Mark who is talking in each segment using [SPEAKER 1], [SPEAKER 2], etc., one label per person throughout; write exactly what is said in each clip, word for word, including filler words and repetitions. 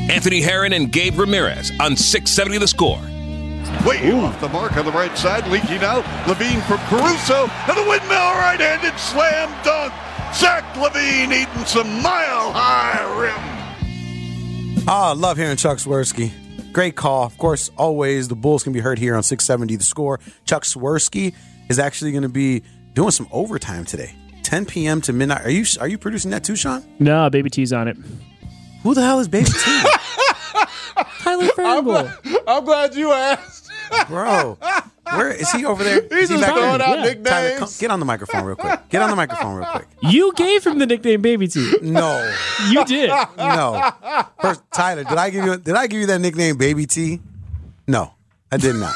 [SPEAKER 1] Anthony Herron and Gabe Ramirez on six seventy The Score.
[SPEAKER 2] Way Ooh. Off the mark on the right side, leaking out. Levine from Caruso, and the windmill right-handed slam dunk. Zach Levine eating some mile-high rim.
[SPEAKER 3] Ah, oh, love hearing Chuck Swirsky. Great call. Of course, always the Bulls can be heard here on six seventy The Score. Chuck Swirsky is actually going to be doing some overtime today, ten p.m. to midnight. Are you are you producing that too, Sean?
[SPEAKER 4] No, Baby T's on it.
[SPEAKER 3] Who the hell is Baby T?
[SPEAKER 4] Tyler Ferguson.
[SPEAKER 5] I'm, I'm glad you asked.
[SPEAKER 3] Bro, where is he over there?
[SPEAKER 5] He's
[SPEAKER 3] he
[SPEAKER 5] just throwing out
[SPEAKER 4] yeah.
[SPEAKER 5] nicknames.
[SPEAKER 3] Tyler, come, get on the microphone real quick. Get on the microphone real quick.
[SPEAKER 4] You gave him the nickname Baby T.
[SPEAKER 3] No.
[SPEAKER 4] You did.
[SPEAKER 3] No. First, Tyler, did I give you did I give you that nickname Baby T? No, I did not.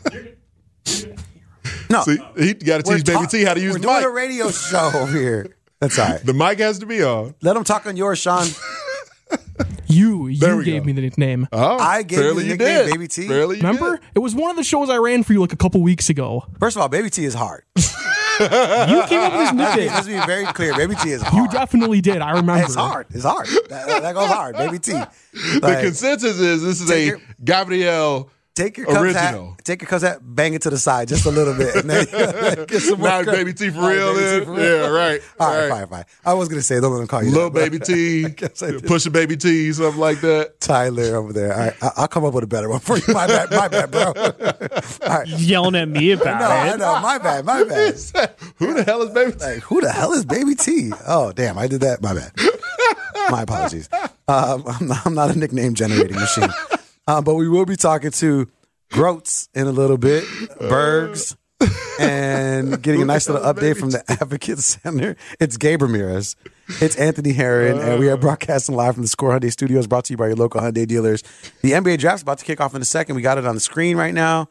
[SPEAKER 3] No.
[SPEAKER 5] See, he got to teach Baby T how to use
[SPEAKER 3] we're
[SPEAKER 5] the
[SPEAKER 3] doing
[SPEAKER 5] mic.
[SPEAKER 3] a radio show over here. That's all right.
[SPEAKER 5] The mic has to be on.
[SPEAKER 3] Let him talk on yours, Sean.
[SPEAKER 6] You
[SPEAKER 5] There
[SPEAKER 6] you
[SPEAKER 5] we
[SPEAKER 6] gave
[SPEAKER 5] go.
[SPEAKER 6] me the nickname.
[SPEAKER 5] Oh,
[SPEAKER 3] I gave you
[SPEAKER 5] fairly
[SPEAKER 3] the
[SPEAKER 5] you
[SPEAKER 3] nickname
[SPEAKER 5] did.
[SPEAKER 3] Baby T.
[SPEAKER 5] Fairly you
[SPEAKER 6] Remember?
[SPEAKER 5] did.
[SPEAKER 6] It was one of the shows I ran for you like a couple weeks ago.
[SPEAKER 3] First of all, Baby T is hard.
[SPEAKER 4] You came up with this nickname.
[SPEAKER 3] Let's be very clear. Baby T is hard.
[SPEAKER 6] You definitely did. I remember.
[SPEAKER 3] It's hard. It's hard. That, that goes hard. Baby T.
[SPEAKER 5] The
[SPEAKER 3] Like,
[SPEAKER 5] consensus is this is
[SPEAKER 3] Take
[SPEAKER 5] a
[SPEAKER 3] your-
[SPEAKER 5] Gabrielle
[SPEAKER 3] take your Cubs
[SPEAKER 5] original.
[SPEAKER 3] hat. Take your Cubs hat. Bang it to the side just a little bit. And then get some more
[SPEAKER 5] Now
[SPEAKER 3] credit.
[SPEAKER 5] Baby T for
[SPEAKER 3] All right,
[SPEAKER 5] real
[SPEAKER 3] Baby T
[SPEAKER 5] then?
[SPEAKER 3] for real.
[SPEAKER 5] Yeah, right.
[SPEAKER 3] All right,
[SPEAKER 5] right.
[SPEAKER 3] fine, fine. I was gonna say don't let them call you
[SPEAKER 5] Little
[SPEAKER 3] that,
[SPEAKER 5] Baby
[SPEAKER 3] but
[SPEAKER 5] T,
[SPEAKER 3] I guess I did.
[SPEAKER 5] push a Baby T, something like that.
[SPEAKER 3] Tyler over there. All right, I- I'll come up with a better one for you. My bad, my bad, bro. All right.
[SPEAKER 4] Yelling at me about
[SPEAKER 3] No, I
[SPEAKER 4] it.
[SPEAKER 3] know. My bad, my bad.
[SPEAKER 5] Who the hell is Baby T?
[SPEAKER 3] Like, who the hell is Baby T? Oh, damn, I did that. My bad. My apologies. Um, I'm, not, I'm not a nickname generating machine. Uh, but we will be talking to Groats in a little bit, Bergs, and getting a nice little update from the Advocate Center. It's Gabe Ramirez. It's Anthony Herron, and we are broadcasting live from the Score Hyundai Studios, brought to you by your local Hyundai dealers. The N B A draft is about to kick off in a second. We got it on the screen right now.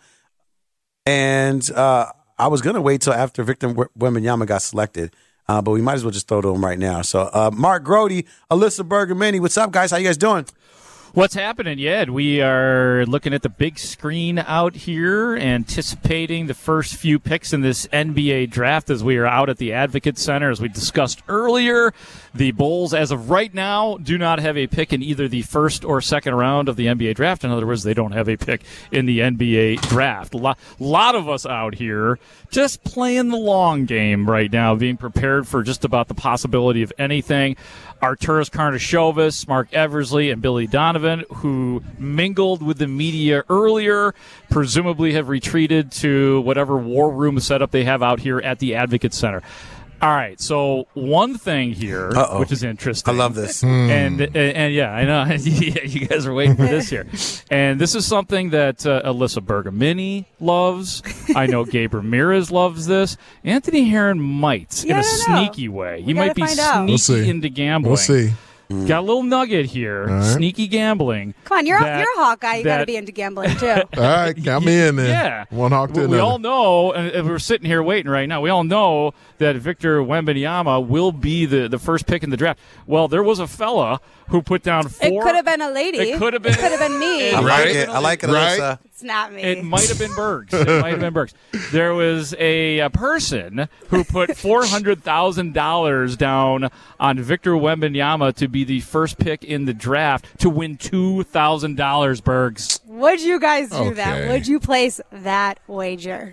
[SPEAKER 3] And uh, I was going to wait till after Victor Wembanyama got selected, uh, but we might as well just throw to him right now. So, uh, Mark Grody, Alyssa Bergamini, what's up, guys? How you guys doing?
[SPEAKER 7] What's happening, Yed? We are looking at the big screen out here, anticipating the first few picks in this N B A draft as we are out at the Advocate Center. As we discussed earlier, the Bulls, as of right now, do not have a pick in either the first or second round of the N B A draft. In other words, they don't have a pick in the N B A draft. A lot, lot of us out here just playing the long game right now, being prepared for just about the possibility of anything. Arturas Karnisovas, Mark Eversley, and Billy Donovan, who mingled with the media earlier, presumably have retreated to whatever war room setup they have out here at the Advocate Center. All right, so one thing here,
[SPEAKER 3] Uh-oh.
[SPEAKER 7] which is interesting.
[SPEAKER 3] I love this.
[SPEAKER 7] And, and and yeah, I know yeah, you guys are waiting for this here. And this is something that uh, Alyssa Bergamini loves. I know Gabe Ramirez loves this. Anthony Herron might
[SPEAKER 8] Yeah,
[SPEAKER 7] in a
[SPEAKER 8] I don't know.
[SPEAKER 7] sneaky way.
[SPEAKER 8] We
[SPEAKER 7] He might
[SPEAKER 8] gotta
[SPEAKER 7] be
[SPEAKER 8] find out.
[SPEAKER 7] sneaky
[SPEAKER 5] We'll see.
[SPEAKER 7] into gambling.
[SPEAKER 5] We'll see.
[SPEAKER 7] Got a little nugget here.
[SPEAKER 5] right.
[SPEAKER 7] Sneaky gambling.
[SPEAKER 8] Come on, you're
[SPEAKER 7] that-
[SPEAKER 8] you're a Hawkeye. You got to
[SPEAKER 7] that-
[SPEAKER 8] be into gambling too.
[SPEAKER 5] All right, count me in there.
[SPEAKER 7] Yeah.
[SPEAKER 5] One hawk to
[SPEAKER 7] we,
[SPEAKER 5] another.
[SPEAKER 7] we all know, and we're sitting here waiting right now, we all know that Victor Wembanyama will be the, the first pick in the draft. Well, there was a fella who put down
[SPEAKER 8] It
[SPEAKER 7] four.
[SPEAKER 8] could have been a lady.
[SPEAKER 7] It could have been.
[SPEAKER 8] It could have been me.
[SPEAKER 7] It
[SPEAKER 3] I
[SPEAKER 7] might
[SPEAKER 3] like
[SPEAKER 7] have
[SPEAKER 3] it.
[SPEAKER 7] been
[SPEAKER 3] I like it,
[SPEAKER 5] Right?
[SPEAKER 3] Alyssa.
[SPEAKER 8] It's not me.
[SPEAKER 7] It might have been Bergs. It might have been Bergs. There was a, a person who put four hundred thousand dollars down on Victor Wembanyama to be the first pick in the draft to win two thousand dollars, Bergs.
[SPEAKER 8] Would you guys do that?
[SPEAKER 5] Okay.
[SPEAKER 8] Would you place that wager?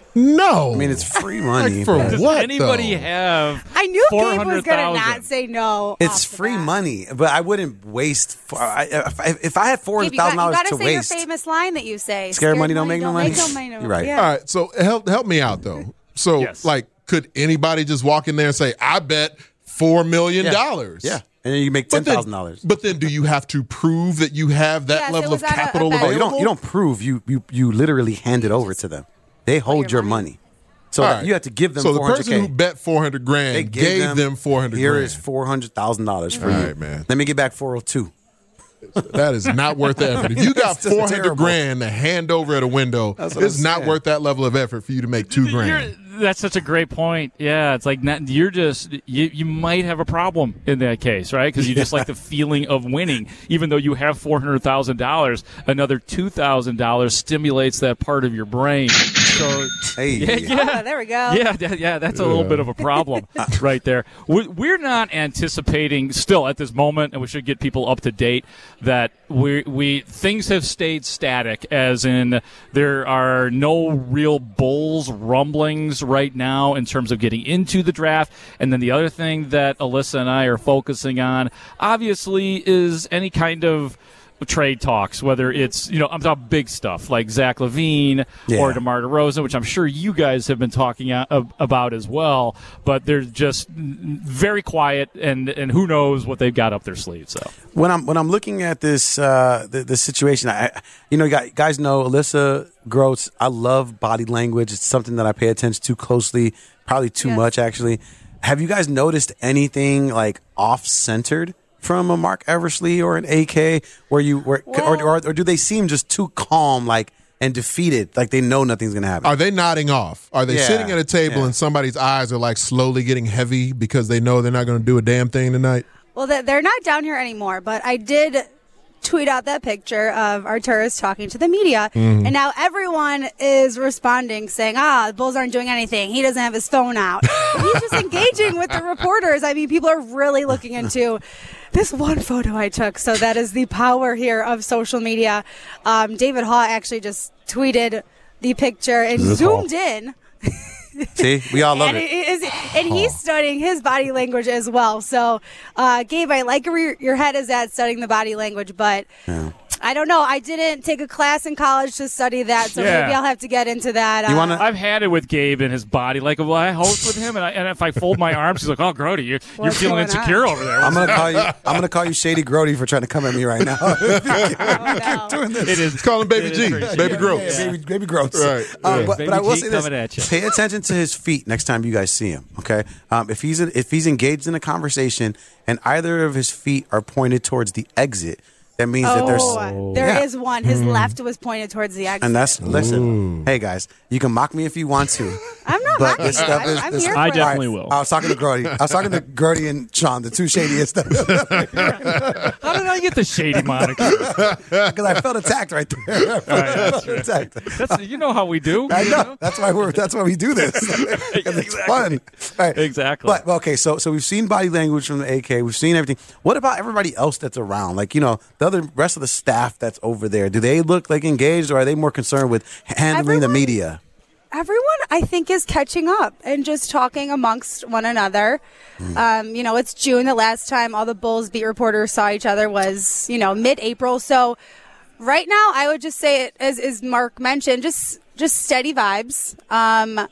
[SPEAKER 5] No.
[SPEAKER 3] I mean, it's free money.
[SPEAKER 5] Like for
[SPEAKER 3] but
[SPEAKER 7] Does
[SPEAKER 5] what,
[SPEAKER 7] anybody
[SPEAKER 5] though?
[SPEAKER 7] have
[SPEAKER 8] I knew Gabe was going to
[SPEAKER 7] four hundred thousand?
[SPEAKER 8] not say no.
[SPEAKER 3] It's
[SPEAKER 8] off the
[SPEAKER 3] free
[SPEAKER 8] bat.
[SPEAKER 3] money, but I wouldn't waste. For, I, if, I, if I had four
[SPEAKER 8] Gabe,
[SPEAKER 3] hundred
[SPEAKER 8] you got,
[SPEAKER 3] thousand
[SPEAKER 8] you
[SPEAKER 3] dollars
[SPEAKER 8] got
[SPEAKER 3] to
[SPEAKER 8] to say
[SPEAKER 3] waste,
[SPEAKER 8] your famous line that you say.
[SPEAKER 3] Scared money don't make no money.
[SPEAKER 8] Make no money.
[SPEAKER 3] You're right.
[SPEAKER 8] Yeah.
[SPEAKER 5] All right, so help help me out though. So
[SPEAKER 7] Yes.
[SPEAKER 5] like, could anybody just walk in there and say, "I bet four million dollars"?
[SPEAKER 3] yeah, and then you make ten
[SPEAKER 5] But then-
[SPEAKER 3] thousand dollars.
[SPEAKER 5] But then, do you have to prove that you have that
[SPEAKER 8] Yes, it
[SPEAKER 5] level
[SPEAKER 8] was
[SPEAKER 5] of
[SPEAKER 8] at a-
[SPEAKER 5] capital
[SPEAKER 8] a bet.
[SPEAKER 3] Oh, you
[SPEAKER 5] available?
[SPEAKER 3] don't. You don't prove. You you you literally hand it over to them. They hold
[SPEAKER 8] your
[SPEAKER 3] your money.
[SPEAKER 8] money.
[SPEAKER 3] So
[SPEAKER 5] All
[SPEAKER 3] that
[SPEAKER 5] right.
[SPEAKER 3] you have to give them
[SPEAKER 5] So the
[SPEAKER 3] four hundred
[SPEAKER 5] person who
[SPEAKER 3] k.
[SPEAKER 5] bet four hundred grand
[SPEAKER 3] They
[SPEAKER 5] gave,
[SPEAKER 3] gave
[SPEAKER 5] them, four hundred
[SPEAKER 3] Here
[SPEAKER 5] grand.
[SPEAKER 3] is four hundred thousand dollars for
[SPEAKER 5] All
[SPEAKER 3] you.
[SPEAKER 5] right, man.
[SPEAKER 3] Let me get back four hundred two.
[SPEAKER 5] That is not worth the effort. If you got
[SPEAKER 3] It's just
[SPEAKER 5] four hundred
[SPEAKER 3] terrible.
[SPEAKER 5] grand to hand over at a window,
[SPEAKER 3] That's what
[SPEAKER 5] it's
[SPEAKER 3] I'm
[SPEAKER 5] not
[SPEAKER 3] saying.
[SPEAKER 5] worth that level of effort for you to make two grand.
[SPEAKER 7] Here- That's such a great point. Yeah, it's like not, you're just you, you might have a problem in that case, right? Because you just like the feeling of winning, even though you have four hundred thousand dollars. Another two thousand dollars stimulates that part of your brain. So,
[SPEAKER 3] Hey.
[SPEAKER 7] yeah, yeah.
[SPEAKER 8] Oh, there we go.
[SPEAKER 7] Yeah, that, yeah, that's a little bit of a problem right there. We, we're not anticipating still at this moment, and we should get people up to date, that we we things have stayed static, as in there are no real Bulls rumblings right now in terms of getting into the draft. And then the other thing that Alyssa and I are focusing on, obviously, is any kind of trade talks, whether it's, you know, I'm talking big stuff like Zach LaVine
[SPEAKER 3] Yeah.
[SPEAKER 7] or DeMar DeRozan, which I'm sure you guys have been talking a- about as well, but they're just very quiet, and, and who knows what they've got up their sleeves. So
[SPEAKER 3] When I'm when I'm looking at this uh, the, the situation, I you know, you guys- guys know Alyssa Gross. I love body language. It's something that I pay attention to closely, probably too
[SPEAKER 8] Yes.
[SPEAKER 3] much actually. Have you guys noticed anything like off centered from a Mark Eversley or an A K, where you where, or,
[SPEAKER 8] Well-
[SPEAKER 3] or or do they seem just too calm, like, and defeated, like they know nothing's gonna happen?
[SPEAKER 5] Are they nodding off? Are they
[SPEAKER 3] Yeah,
[SPEAKER 5] sitting at a table
[SPEAKER 3] yeah.
[SPEAKER 5] and somebody's eyes are like slowly getting heavy because they know they're not going to do a damn thing tonight?
[SPEAKER 8] Well, they- they're not down here anymore, but I did tweet out that picture of Arturas talking to the media,
[SPEAKER 3] Mm-hmm.
[SPEAKER 8] and now everyone is responding saying, ah, the Bulls aren't doing anything. He doesn't have his phone out. He's just engaging with the reporters. I mean, people are really looking into this one photo I took. So that is the power here of social media. Um, David Haw actually just tweeted the picture and
[SPEAKER 3] This is
[SPEAKER 8] zoomed in.
[SPEAKER 3] See, we all love
[SPEAKER 8] and
[SPEAKER 3] it.
[SPEAKER 8] it is, and he's studying his body language as well. So, uh, Gabe, I like where your- your head is at studying the body language, but I don't know. I didn't take a class in college to study that, so
[SPEAKER 7] Yeah.
[SPEAKER 8] maybe I'll have to get into that.
[SPEAKER 3] You
[SPEAKER 8] uh,
[SPEAKER 3] wanna-
[SPEAKER 7] I've had it with Gabe and his body. Like, well, I host with him, and, I, and if I fold my arms, he's like, "Oh, Grody, you're, you're
[SPEAKER 8] What's
[SPEAKER 7] feeling
[SPEAKER 8] going
[SPEAKER 7] insecure
[SPEAKER 8] on?
[SPEAKER 7] over there."
[SPEAKER 3] I'm gonna call you. I'm gonna call you Shady Grody for trying to come at me right now.
[SPEAKER 8] oh, no.
[SPEAKER 3] Doing this.
[SPEAKER 7] It is.
[SPEAKER 5] Let's call him Baby
[SPEAKER 7] it is
[SPEAKER 5] G,
[SPEAKER 7] pretty
[SPEAKER 5] Baby
[SPEAKER 7] shitty.
[SPEAKER 5] Gross.
[SPEAKER 3] Yeah, baby, baby gross.
[SPEAKER 5] Right,
[SPEAKER 3] Um,
[SPEAKER 5] right.
[SPEAKER 3] but,
[SPEAKER 7] Baby
[SPEAKER 3] but I will
[SPEAKER 7] G
[SPEAKER 3] say this:
[SPEAKER 7] coming at you.
[SPEAKER 3] pay attention to his feet next time you guys see him. Okay, um, if he's if he's engaged in a conversation and either of his feet are pointed towards the exit, that means that there's
[SPEAKER 8] Oh, there
[SPEAKER 3] Yeah.
[SPEAKER 8] is one. His left was pointed towards the exit.
[SPEAKER 3] and that's listen. Hey guys, you can mock me if you want to.
[SPEAKER 8] I'm not
[SPEAKER 3] But
[SPEAKER 8] mocking
[SPEAKER 3] this
[SPEAKER 8] you.
[SPEAKER 3] stuff
[SPEAKER 8] I'm,
[SPEAKER 3] is-
[SPEAKER 8] I'm
[SPEAKER 3] this-
[SPEAKER 8] here
[SPEAKER 4] I
[SPEAKER 8] for
[SPEAKER 4] definitely
[SPEAKER 8] it.
[SPEAKER 4] will.
[SPEAKER 3] I was talking to Grody. I was talking to Grody and Sean, the two shadiest,
[SPEAKER 7] How did I get the shady moniker?
[SPEAKER 3] because I felt attacked right there. I felt,
[SPEAKER 7] that's
[SPEAKER 3] I felt attacked.
[SPEAKER 7] That's, you know how we do.
[SPEAKER 3] I
[SPEAKER 7] you
[SPEAKER 3] know. That's why we're. That's why we do this. 'Cause it's fun. All right.
[SPEAKER 7] Exactly.
[SPEAKER 3] But okay, so so we've seen body language from the A K. We've seen everything. What about everybody else that's around? Like, you know, the other rest of the staff that's over there. Do they look like engaged, or are they more concerned with handling the
[SPEAKER 8] Everyone-
[SPEAKER 3] media?
[SPEAKER 8] Everyone, I think, is catching up and just talking amongst one another. Um, you know, it's June. The last time all the Bulls beat reporters saw each other was, you know, mid-April. So right now, I would just say, it, as, as Mark mentioned, just just steady vibes. Um,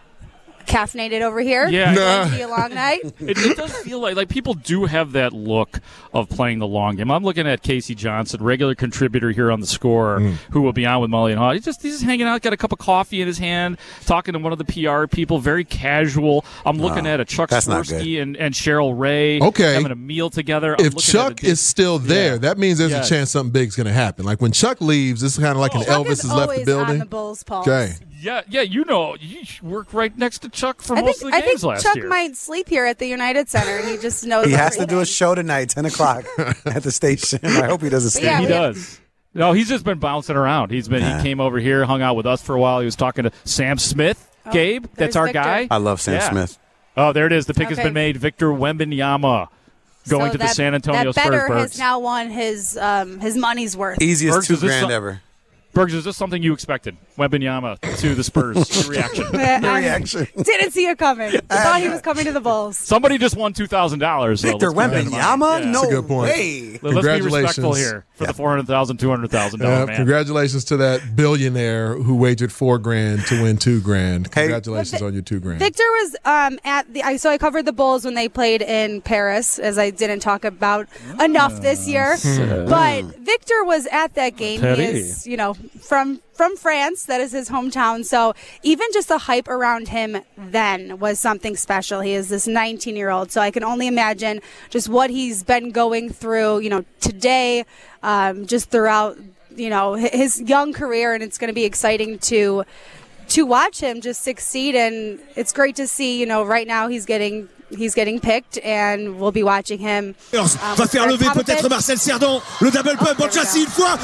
[SPEAKER 8] caffeinated over here.
[SPEAKER 7] Yeah.
[SPEAKER 8] Going to be a long night.
[SPEAKER 7] It, it does feel like like people do have that look of playing the long game. I'm looking at Casey Johnson, regular contributor here on the Score, who will be on with Mully and Haw. He's just he's just hanging out, got a cup of coffee in his hand, talking to one of the P R people, very casual. I'm looking
[SPEAKER 3] Oh,
[SPEAKER 7] at a Chuck
[SPEAKER 3] that's not
[SPEAKER 7] Swirsky and, and Cheryl Ray
[SPEAKER 5] Okay.
[SPEAKER 7] having a meal together. I'm
[SPEAKER 5] If
[SPEAKER 7] looking at
[SPEAKER 5] Chuck
[SPEAKER 7] a-
[SPEAKER 5] is still there,
[SPEAKER 7] Yeah.
[SPEAKER 5] that means there's
[SPEAKER 7] Yes.
[SPEAKER 5] a chance something big's going to happen. Like when Chuck leaves, it's kind of like an
[SPEAKER 8] Chuck
[SPEAKER 5] Elvis
[SPEAKER 8] is
[SPEAKER 5] has left the
[SPEAKER 8] always
[SPEAKER 5] building.
[SPEAKER 8] on the Bulls' pulse.
[SPEAKER 5] Okay.
[SPEAKER 7] yeah, yeah, you know, you work right next to Chuck for
[SPEAKER 8] I
[SPEAKER 7] most
[SPEAKER 8] think
[SPEAKER 7] of the
[SPEAKER 8] I
[SPEAKER 7] games
[SPEAKER 8] think
[SPEAKER 7] last
[SPEAKER 8] Chuck
[SPEAKER 7] year.
[SPEAKER 8] might sleep here at the United Center. He just knows.
[SPEAKER 3] He has to do
[SPEAKER 8] everything.
[SPEAKER 3] a show tonight, ten o'clock at the station. I hope he doesn't stay.
[SPEAKER 8] Yeah,
[SPEAKER 7] he
[SPEAKER 8] we-
[SPEAKER 7] does. No, he's just been bouncing around. He's been.
[SPEAKER 3] Yeah.
[SPEAKER 7] He came over here, hung out with us for a while. He was talking to Sam Smith. Gabe, that's
[SPEAKER 8] there's
[SPEAKER 7] our
[SPEAKER 8] Victor.
[SPEAKER 7] guy.
[SPEAKER 3] I love Sam
[SPEAKER 7] Yeah.
[SPEAKER 3] Smith.
[SPEAKER 7] Oh, there it is. The pick has
[SPEAKER 8] Okay.
[SPEAKER 7] been made. Victor Wembanyama going
[SPEAKER 8] So
[SPEAKER 7] to the
[SPEAKER 8] that-
[SPEAKER 7] San Antonio
[SPEAKER 8] that
[SPEAKER 7] Spurs.
[SPEAKER 8] better
[SPEAKER 7] Bergs.
[SPEAKER 8] has now won his um, his money's worth.
[SPEAKER 3] Easiest
[SPEAKER 7] Bergs,
[SPEAKER 3] two
[SPEAKER 7] is this
[SPEAKER 3] grand
[SPEAKER 7] some-
[SPEAKER 3] ever.
[SPEAKER 7] Bergs, is this something you expected? Wembanyama to the Spurs. Your reaction.
[SPEAKER 8] I
[SPEAKER 3] reaction.
[SPEAKER 8] didn't see it coming. Thought he was coming to the Bulls.
[SPEAKER 7] Somebody just won two thousand dollars.
[SPEAKER 3] Victor Wembanyama? No
[SPEAKER 5] That's a good point.
[SPEAKER 3] way.
[SPEAKER 7] Let's be
[SPEAKER 5] Congratulations.
[SPEAKER 7] respectful here for the four hundred thousand, two hundred thousand
[SPEAKER 5] Uh,
[SPEAKER 7] dollar man.
[SPEAKER 5] congratulations to that billionaire who wagered four grand to win two grand.
[SPEAKER 3] Hey.
[SPEAKER 5] Congratulations on your two grand.
[SPEAKER 8] Victor was um, at the. I so I covered the Bulls when they played in Paris, as I didn't talk about enough this year. But Victor was at that game. He
[SPEAKER 7] Terry.
[SPEAKER 8] is, you know, from from France. That is his hometown. So even just the hype around him then was something special. He is this nineteen year old. So I can only imagine just what he's been going through. You know, today, um, just throughout. You know, his young career, and it's going to be exciting to. to watch him just succeed, and it's great to see. You know, right now he's getting he's getting picked, and we'll be watching him. Um,
[SPEAKER 9] va faire lever peut-être Marcel Cerdan. Le double pump, bon chassis une fois.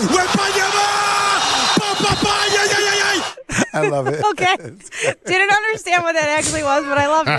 [SPEAKER 3] I love it.
[SPEAKER 8] Okay. Didn't understand what that actually was, but I loved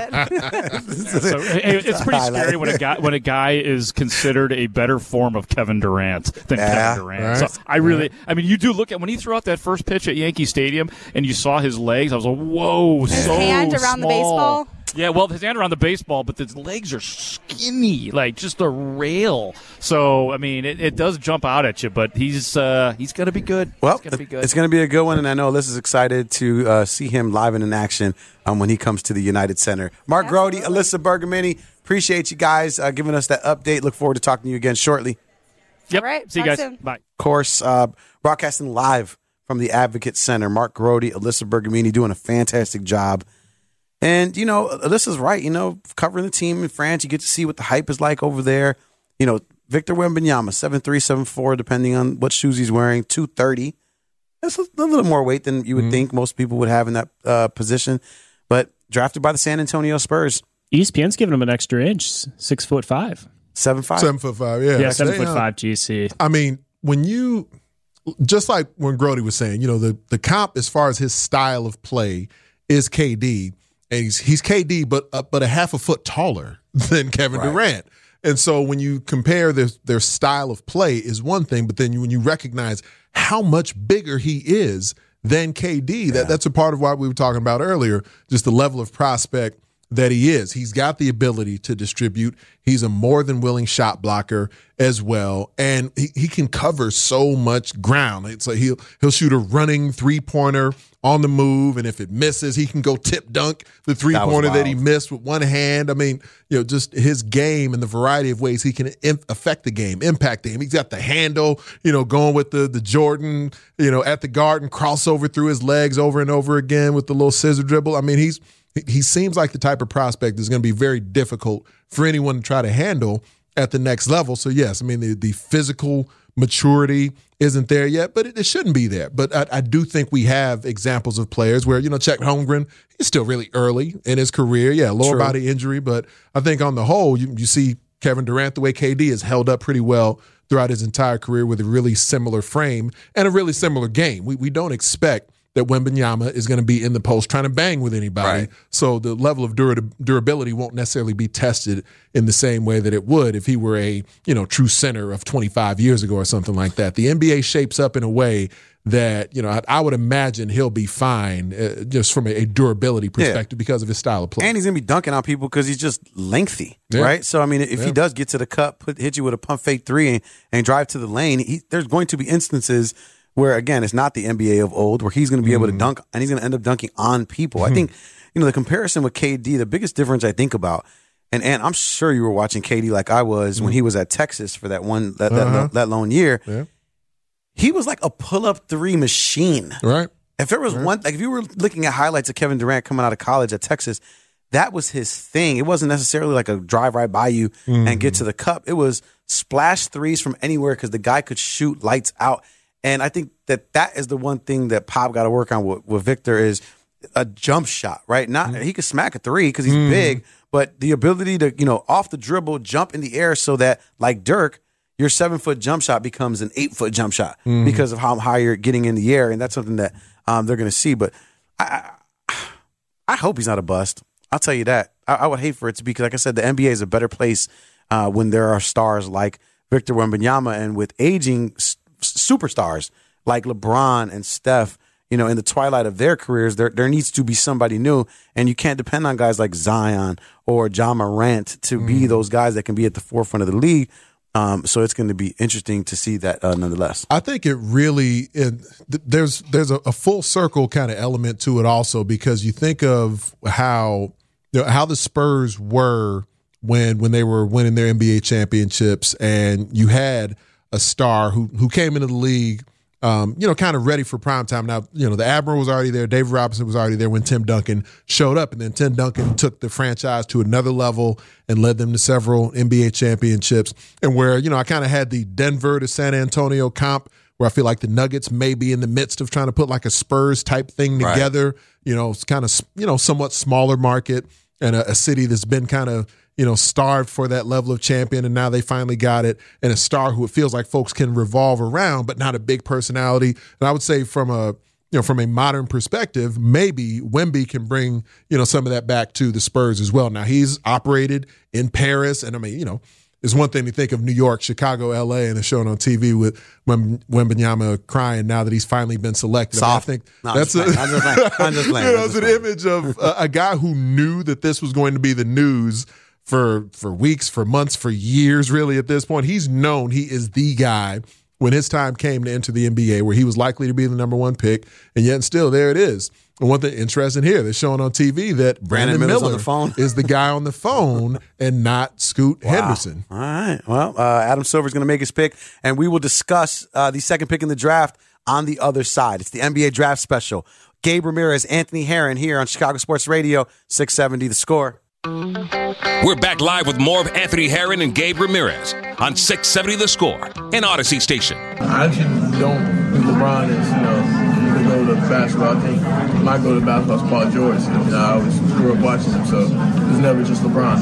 [SPEAKER 8] it.
[SPEAKER 7] So, it, it's pretty scary when a guy when a guy is considered a better form of Kevin Durant than
[SPEAKER 3] Yeah,
[SPEAKER 7] Kevin Durant.
[SPEAKER 5] right.
[SPEAKER 7] So I really, I mean, you do look at when he threw out that first pitch at Yankee Stadium and you saw his legs. I was like, whoa,
[SPEAKER 8] His
[SPEAKER 7] so
[SPEAKER 8] hand around the
[SPEAKER 7] small.
[SPEAKER 8] baseball.
[SPEAKER 7] Yeah, well, his hand around the baseball, but his legs are skinny, like just a rail. So, I mean, it, it does jump out at you, but he's uh, he's going to be good.
[SPEAKER 3] Well,
[SPEAKER 7] he's going to be good.
[SPEAKER 3] it's going to be a good one, and I know Alyssa's excited to uh, see him live and in action um, when he comes to the United Center. Mark Grody, Alyssa Bergamini, appreciate you guys uh, giving us that update. Look forward to talking to you again shortly.
[SPEAKER 7] Yep.
[SPEAKER 8] All right,
[SPEAKER 7] See you
[SPEAKER 8] talk
[SPEAKER 7] guys.
[SPEAKER 8] soon.
[SPEAKER 7] Bye.
[SPEAKER 3] Of course, uh, broadcasting live from the Advocate Center. Mark Grody, Alyssa Bergamini doing a fantastic job. And, you know, Alyssa's right. You know, covering the team in France, you get to see what the hype is like over there. You know, Victor Wembanyama, seven three, seven four, depending on what shoes he's wearing, two thirty. That's a, a little more weight than you would mm-hmm. think most people would have in that uh, position. But drafted by the San Antonio Spurs.
[SPEAKER 4] E S P N's giving him an extra inch, six foot five.
[SPEAKER 3] Seven five?
[SPEAKER 5] Seven foot five, yeah.
[SPEAKER 4] Yeah, seven
[SPEAKER 5] They,
[SPEAKER 4] foot
[SPEAKER 5] uh,
[SPEAKER 4] five G C.
[SPEAKER 5] I mean, when you, just like when Grody was saying, you know, the, the comp as far as his style of play is K D. And he's, he's K D, but uh, but a half a foot taller than Kevin
[SPEAKER 3] Right.
[SPEAKER 5] Durant. And so when you compare their, their style of play is one thing, but then you, when you recognize how much bigger he is than K D, yeah. that, that's a part of what we were talking about earlier, just the level of prospect that he is. He's got the ability to distribute. He's a more than willing shot blocker as well. And he, he can cover so much ground. It's like he'll he'll shoot a running three-pointer on the move, and if it misses, he can go tip dunk the three-pointer that, that he missed with one hand. I mean, you know, just his game and the variety of ways he can im- affect the game, impact the game. He's got the handle, you know, going with the the Jordan, you know, at the Garden, crossover through his legs over and over again with the little scissor dribble. I mean, he's he seems like the type of prospect that's going to be very difficult for anyone to try to handle at the next level. So, yes, I mean, the, the physical maturity isn't there yet, but it, it shouldn't be there. But I, I do think we have examples of players where, you know, Chet Holmgren, he's still really early in his career. Yeah, lower
[SPEAKER 3] True.
[SPEAKER 5] body injury. But I think on the whole, you, you see Kevin Durant, the way K D has held up pretty well throughout his entire career with a really similar frame and a really similar game. We we don't expect that Wembanyama is going to be in the post trying to bang with anybody. Right. So the level of dura- durability won't necessarily be tested in the same way that it would if he were a, you know, true center of twenty-five years ago or something like that. The N B A shapes up in a way that, you know, I, I would imagine he'll be fine uh, just from a, a durability perspective yeah. because of his style of play.
[SPEAKER 3] And he's going to be dunking on people because he's just lengthy, yeah. right? So, I mean, if yeah. he does get to the cup, put, hit you with a pump fake three and, and drive to the lane, he, there's going to be instances where, again, it's not the N B A of old, where he's going to be mm. able to dunk, and he's going to end up dunking on people. I think, you know, the comparison with K D, the biggest difference I think about, and and I'm sure you were watching K D like I was mm. when he was at Texas for that one that that, uh-huh. that lone year. Yeah. He was like a pull-up three machine.
[SPEAKER 5] Right.
[SPEAKER 3] If there was right. one, like if you were looking at highlights of Kevin Durant coming out of college at Texas, that was his thing. It wasn't necessarily like a drive right by you mm. and get to the cup. It was splash threes from anywhere because the guy could shoot lights out. And I think that that is the one thing that Pop got to work on with, with Victor is a jump shot, right? Not mm. he could smack a three because he's mm. big, but the ability to, you know, off the dribble, jump in the air so that, like Dirk, your seven foot jump shot becomes an eight foot jump shot mm. because of how high you're getting in the air, and that's something that um, they're going to see. But I, I hope he's not a bust. I'll tell you that. I, I would hate for it to be because, like I said, the N B A is a better place uh, when there are stars like Victor Wembanyama, and with aging superstars like LeBron and Steph, you know, in the twilight of their careers, there there needs to be somebody new, and you can't depend on guys like Zion or Ja Morant to mm. be those guys that can be at the forefront of the league. Um, so it's going to be interesting to see that uh, nonetheless.
[SPEAKER 5] I think it really it, there's there's a, a full circle kind of element to it also, because you think of how you know, how the Spurs were when when they were winning their N B A championships, and you had a star who who came into the league, um, you know, kind of ready for prime time. Now, you know, the Admiral was already there. David Robinson was already there when Tim Duncan showed up. And then Tim Duncan took the franchise to another level and led them to several N B A championships. And where, you know, I kind of had the Denver to San Antonio comp where I feel like the Nuggets may be in the midst of trying to put like a Spurs type thing together. Right. You know, it's kind of, you know, somewhat smaller market and a, a city that's been kind of, you know, starved for that level of champion, and now they finally got it, and a star who it feels like folks can revolve around, but not a big personality. And I would say from a, you know, from a modern perspective, maybe Wemby can bring, you know, some of that back to the Spurs as well. Now, he's operated in Paris, and I mean, you know, it's one thing to think of New York, Chicago, L A, and they're showing on T V with Wembanyama crying now that he's finally been selected.
[SPEAKER 3] Soft.
[SPEAKER 5] I, mean, I think
[SPEAKER 3] no,
[SPEAKER 5] that's
[SPEAKER 3] I'm just, a, I'm just, I'm just playing.
[SPEAKER 5] You know, it's an image of a, a guy who knew that this was going to be the news for for weeks, for months, for years, really, at this point. He's known he is the guy when his time came to enter the N B A, where he was likely to be the number one pick, and yet still there it is. And one thing interesting here, they're showing on T V that Brandon, Brandon Miller
[SPEAKER 3] on the phone.
[SPEAKER 5] is the guy on the phone and not Scoot wow. Henderson.
[SPEAKER 3] All right. Well, uh, Adam Silver's going to make his pick, and we will discuss uh, the second pick in the draft on the other side. It's the N B A Draft Special. Gabe Ramirez, Anthony Herron here on Chicago Sports Radio, six seventy The Score.
[SPEAKER 1] We're back live with more of Anthony Herron and Gabe Ramirez on six seventy The Score, an Odyssey station.
[SPEAKER 10] I actually don't think LeBron is, you know, the go to basketball. I think my go to basketball is Paul George. You know, I always grew up watching him, so it's never just LeBron.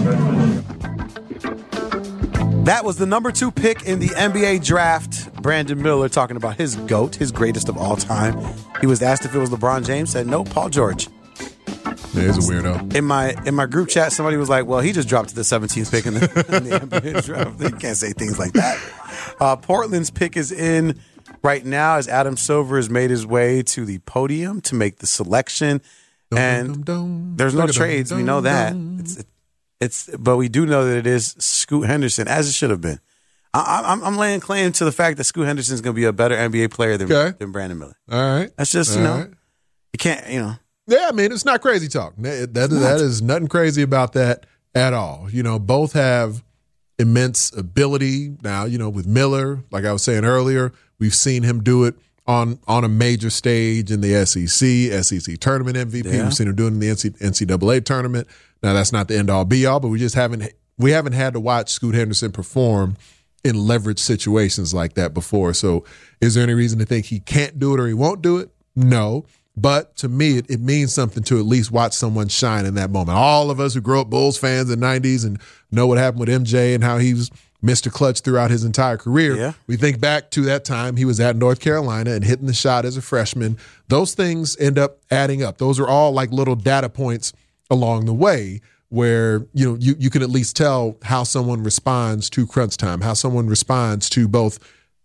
[SPEAKER 3] That was the number two pick in the N B A draft. Brandon Miller talking about his GOAT, his greatest of all time. He was asked if it was LeBron James, said no, Paul George.
[SPEAKER 5] Yeah, he's a weirdo.
[SPEAKER 3] In my in my group chat, somebody was like, well, he just dropped to the seventeenth pick in the, in the N B A draft. You can't say things like that. Uh, Portland's pick is in right now as Adam Silver has made his way to the podium to make the selection. Dum, and dum, dum, there's no dum, trades. Dum, we know that. It's, it's, but we do know that it is Scoot Henderson, as it should have been. I, I'm, I'm laying claim to the fact that Scoot Henderson is going to be a better N B A player than, okay. than Brandon Miller.
[SPEAKER 5] All right.
[SPEAKER 3] That's just,
[SPEAKER 5] All
[SPEAKER 3] you know,
[SPEAKER 5] right.
[SPEAKER 3] you can't, you know.
[SPEAKER 5] Yeah, I mean, it's not crazy talk. That, that, that is nothing crazy about that at all. You know, both have immense ability. Now, you know, with Miller, like I was saying earlier, we've seen him do it on on a major stage in the S E C, S E C tournament M V P. Yeah. We've seen him do it in the N C double A tournament. Now, that's not the end-all, be-all, but we just haven't we haven't had to watch Scoot Henderson perform in leverage situations like that before. So is there any reason to think he can't do it or he won't do it? No. But to me, it, it means something to at least watch someone shine in that moment. All of us who grew up Bulls fans in the nineties and know what happened with M J and how he was Mister Clutch throughout his entire career, yeah. we think back to that time he was at North Carolina and hitting the shot as a freshman. Those things end up adding up. Those are all like little data points along the way where, you know, you, you can at least tell how someone responds to crunch time, how someone responds to both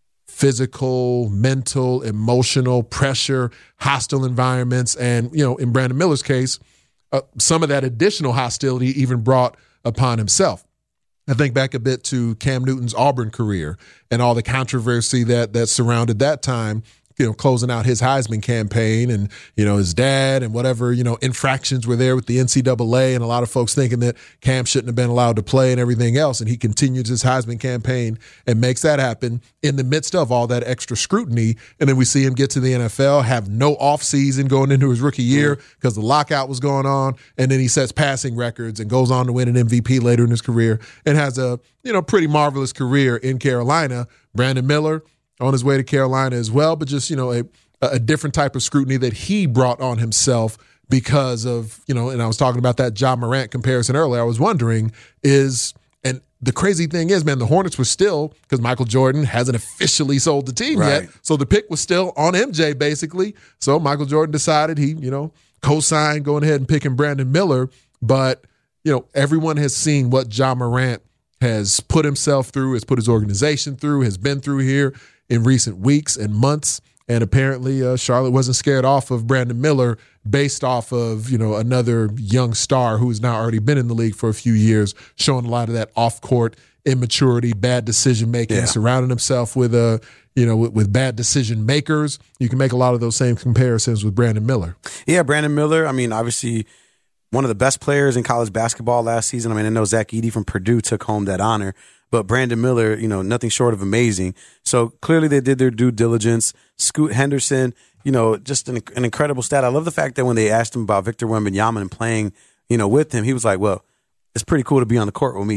[SPEAKER 5] physical, mental, emotional pressure, hostile environments. And, you know, in Brandon Miller's case, uh, some of that additional hostility even brought upon himself. I think back a bit to Cam Newton's Auburn career and all the controversy that that surrounded that time, you know, closing out his Heisman campaign and, you know, his dad and whatever, you know, infractions were there with the N C double A and a lot of folks thinking that Cam shouldn't have been allowed to play and everything else. And he continues his Heisman campaign and makes that happen in the midst of all that extra scrutiny. And then we see him get to the N F L, have no offseason going into his rookie year because the lockout was going on. And then he sets passing records and goes on to win an M V P later in his career and has a, you know, pretty marvelous career in Carolina. Brandon Miller on his way to Carolina as well, but just, you know, a, a different type of scrutiny that he brought on himself because of, you know, and I was talking about that Ja Morant comparison earlier. I was wondering is, and the crazy thing is, man, the Hornets were still, because Michael Jordan hasn't officially sold the team right. yet, so the pick was still on M J basically. So Michael Jordan decided he, you know, co-signed going ahead and picking Brandon Miller, but, you know, everyone has seen what Ja Morant has put himself through, has put his organization through, has been through here in recent weeks and months, and apparently uh, Charlotte wasn't scared off of Brandon Miller based off of, you know, another young star who has now already been in the league for a few years, showing a lot of that off-court immaturity, bad decision-making, yeah. surrounding himself with, uh, you know, with, with bad decision-makers. You can make a lot of those same comparisons with Brandon Miller.
[SPEAKER 3] Yeah, Brandon Miller, I mean, obviously one of the best players in college basketball last season. I mean, I know Zach Edey from Purdue took home that honor. But Brandon Miller, you know, nothing short of amazing. So clearly they did their due diligence. Scoot Henderson, you know, just an, an incredible stat. I love the fact that when they asked him about Victor Wembanyama and playing, you know, with him, he was like, well, it's pretty cool to be on the court with me too.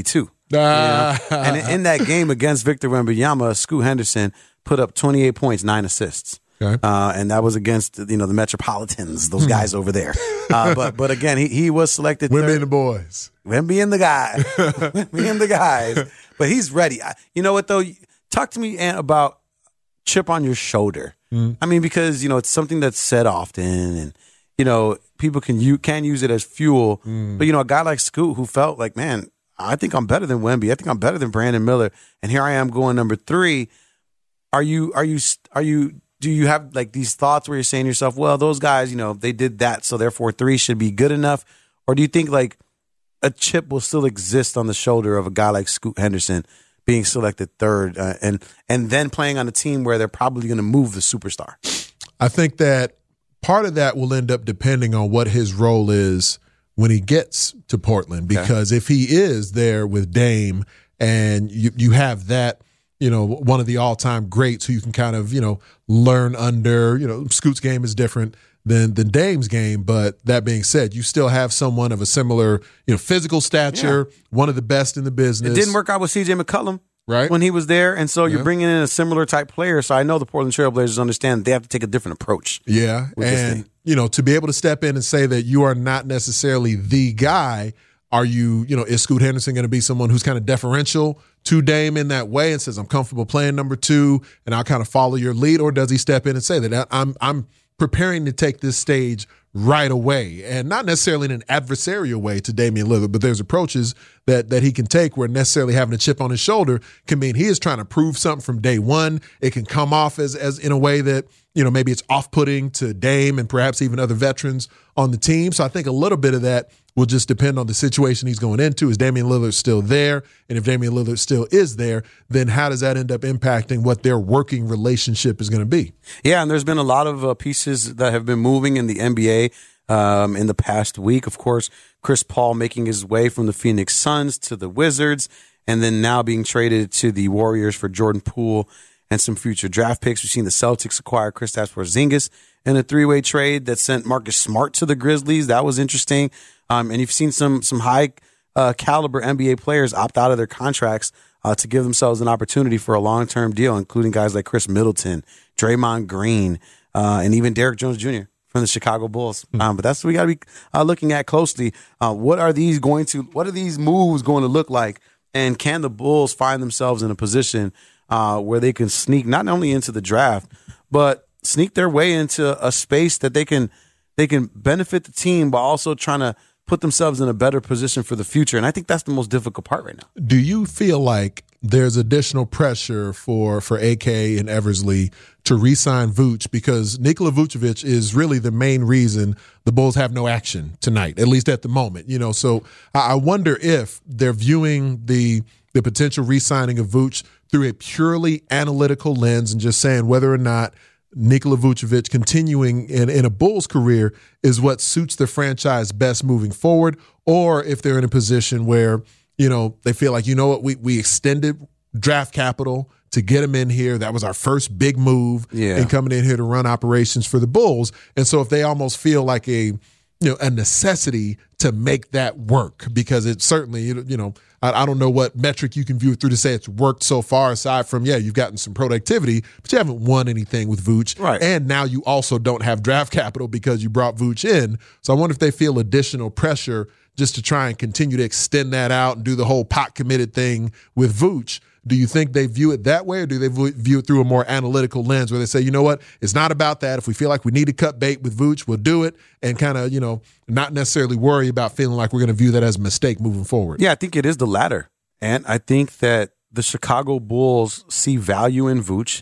[SPEAKER 5] Ah.
[SPEAKER 3] You know? And in, in that game against Victor Wembanyama, Scoot Henderson put up twenty-eight points, nine assists.
[SPEAKER 5] Okay.
[SPEAKER 3] Uh, and that was against, you know, the Metropolitans, those guys over there. Uh, but but again, he, he was selected.
[SPEAKER 5] Wemby
[SPEAKER 3] third.
[SPEAKER 5] and the boys.
[SPEAKER 3] Wemby and the guy. Wemby and the guys. But he's ready. I, you know what, though? Talk to me, Ant, about chip on your shoulder. Mm. I mean, because, you know, it's something that's said often, and, you know, people can you can use it as fuel. Mm. But, you know, a guy like Scoot who felt like, man, I think I'm better than Wemby. I think I'm better than Brandon Miller. And here I am going number three. Are you, are you, are you, do you have like these thoughts where you're saying to yourself, well, those guys, you know, they did that, so therefore three should be good enough? Or do you think like a chip will still exist on the shoulder of a guy like Scoot Henderson being selected third uh, and and then playing on a team where they're probably going to move the superstar?
[SPEAKER 5] I think that part of that will end up depending on what his role is when he gets to Portland, because okay. if he is there with Dame and you you have that, you know, one of the all-time greats who you can kind of, you know, learn under, you know, Scoot's game is different than than Dame's game. But that being said, you still have someone of a similar, you know, physical stature, yeah. one of the best in the business.
[SPEAKER 3] It didn't work out with C J McCollum.
[SPEAKER 5] Right.
[SPEAKER 3] When he was there. And so you're
[SPEAKER 5] yeah. bringing
[SPEAKER 3] in a similar type player. So I know the Portland Trailblazers understand they have to take a different approach.
[SPEAKER 5] Yeah. And, you know, to be able to step in and say that you are not necessarily the guy, are you, you know, is Scoot Henderson going to be someone who's kind of deferential to Dame in that way and says, I'm comfortable playing number two and I'll kind of follow your lead? Or does he step in and say that I'm, I'm preparing to take this stage right away, and not necessarily in an adversarial way to Damian Lillard, but there's approaches that that he can take where necessarily having a chip on his shoulder can mean he is trying to prove something from day one. It can come off as as in a way that, you know, maybe it's off-putting to Dame and perhaps even other veterans on the team. So I think a little bit of that will just depend on the situation he's going into. Is Damian Lillard still there? And if Damian Lillard still is there, then how does that end up impacting what their working relationship is going to be?
[SPEAKER 3] Yeah, and there's been a lot of uh, pieces that have been moving in the N B A um, in the past week. Of course, Chris Paul making his way from the Phoenix Suns to the Wizards, and then now being traded to the Warriors for Jordan Poole and some future draft picks. We've seen the Celtics acquire Kristaps Porzingis in a three-way trade that sent Marcus Smart to the Grizzlies. That was interesting. Um, and you've seen some some high uh, caliber N B A players opt out of their contracts uh, to give themselves an opportunity for a long-term deal, including guys like Chris Middleton, Draymond Green, uh, and even Derrick Jones Junior from the Chicago Bulls. Um, but that's what we got to be uh, looking at closely. Uh, what are these going to? What are these moves going to look like? And can the Bulls find themselves in a position uh, where they can sneak not only into the draft, but sneak their way into a space that they can they can benefit the team, but also trying to put themselves in a better position for the future? And I think that's the most difficult part right now.
[SPEAKER 5] Do you feel like there's additional pressure for, for A K and Eversley to re-sign Vooch, because Nikola Vucevic is really the main reason the Bulls have no action tonight, at least at the moment? You know, so I wonder if they're viewing the the potential re-signing of Vooch through a purely analytical lens and just saying whether or not Nikola Vucevic continuing in, in a Bulls career is what suits the franchise best moving forward, or if they're in a position where, you know, they feel like, you know what, we we extended draft capital to get him in here. That was our first big move
[SPEAKER 3] yeah.
[SPEAKER 5] in coming in here to run operations for the Bulls. And so if they almost feel like a, you know, a necessity to make that work, because it's certainly, you know, I, I don't know what metric you can view it through to say it's worked so far, aside from, yeah, you've gotten some productivity, but you haven't won anything with Vooch.
[SPEAKER 3] Right.
[SPEAKER 5] And now you also don't have draft capital because you brought Vooch in. So I wonder if they feel additional pressure just to try and continue to extend that out and do the whole pot committed thing with Vooch. Do you think they view it that way, or do they view it through a more analytical lens where they say, you know what, it's not about that. If we feel like we need to cut bait with Vooch, we'll do it, and kind of, you know, not necessarily worry about feeling like we're going to view that as a mistake moving forward?
[SPEAKER 3] Yeah, I think it is the latter. And I think that the Chicago Bulls see value in Vooch.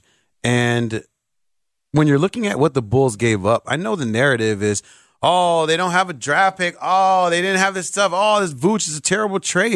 [SPEAKER 3] And when you're looking at what the Bulls gave up, I know the narrative is, oh, they don't have a draft pick. Oh, they didn't have this stuff. Oh, this Vooch is a terrible trade.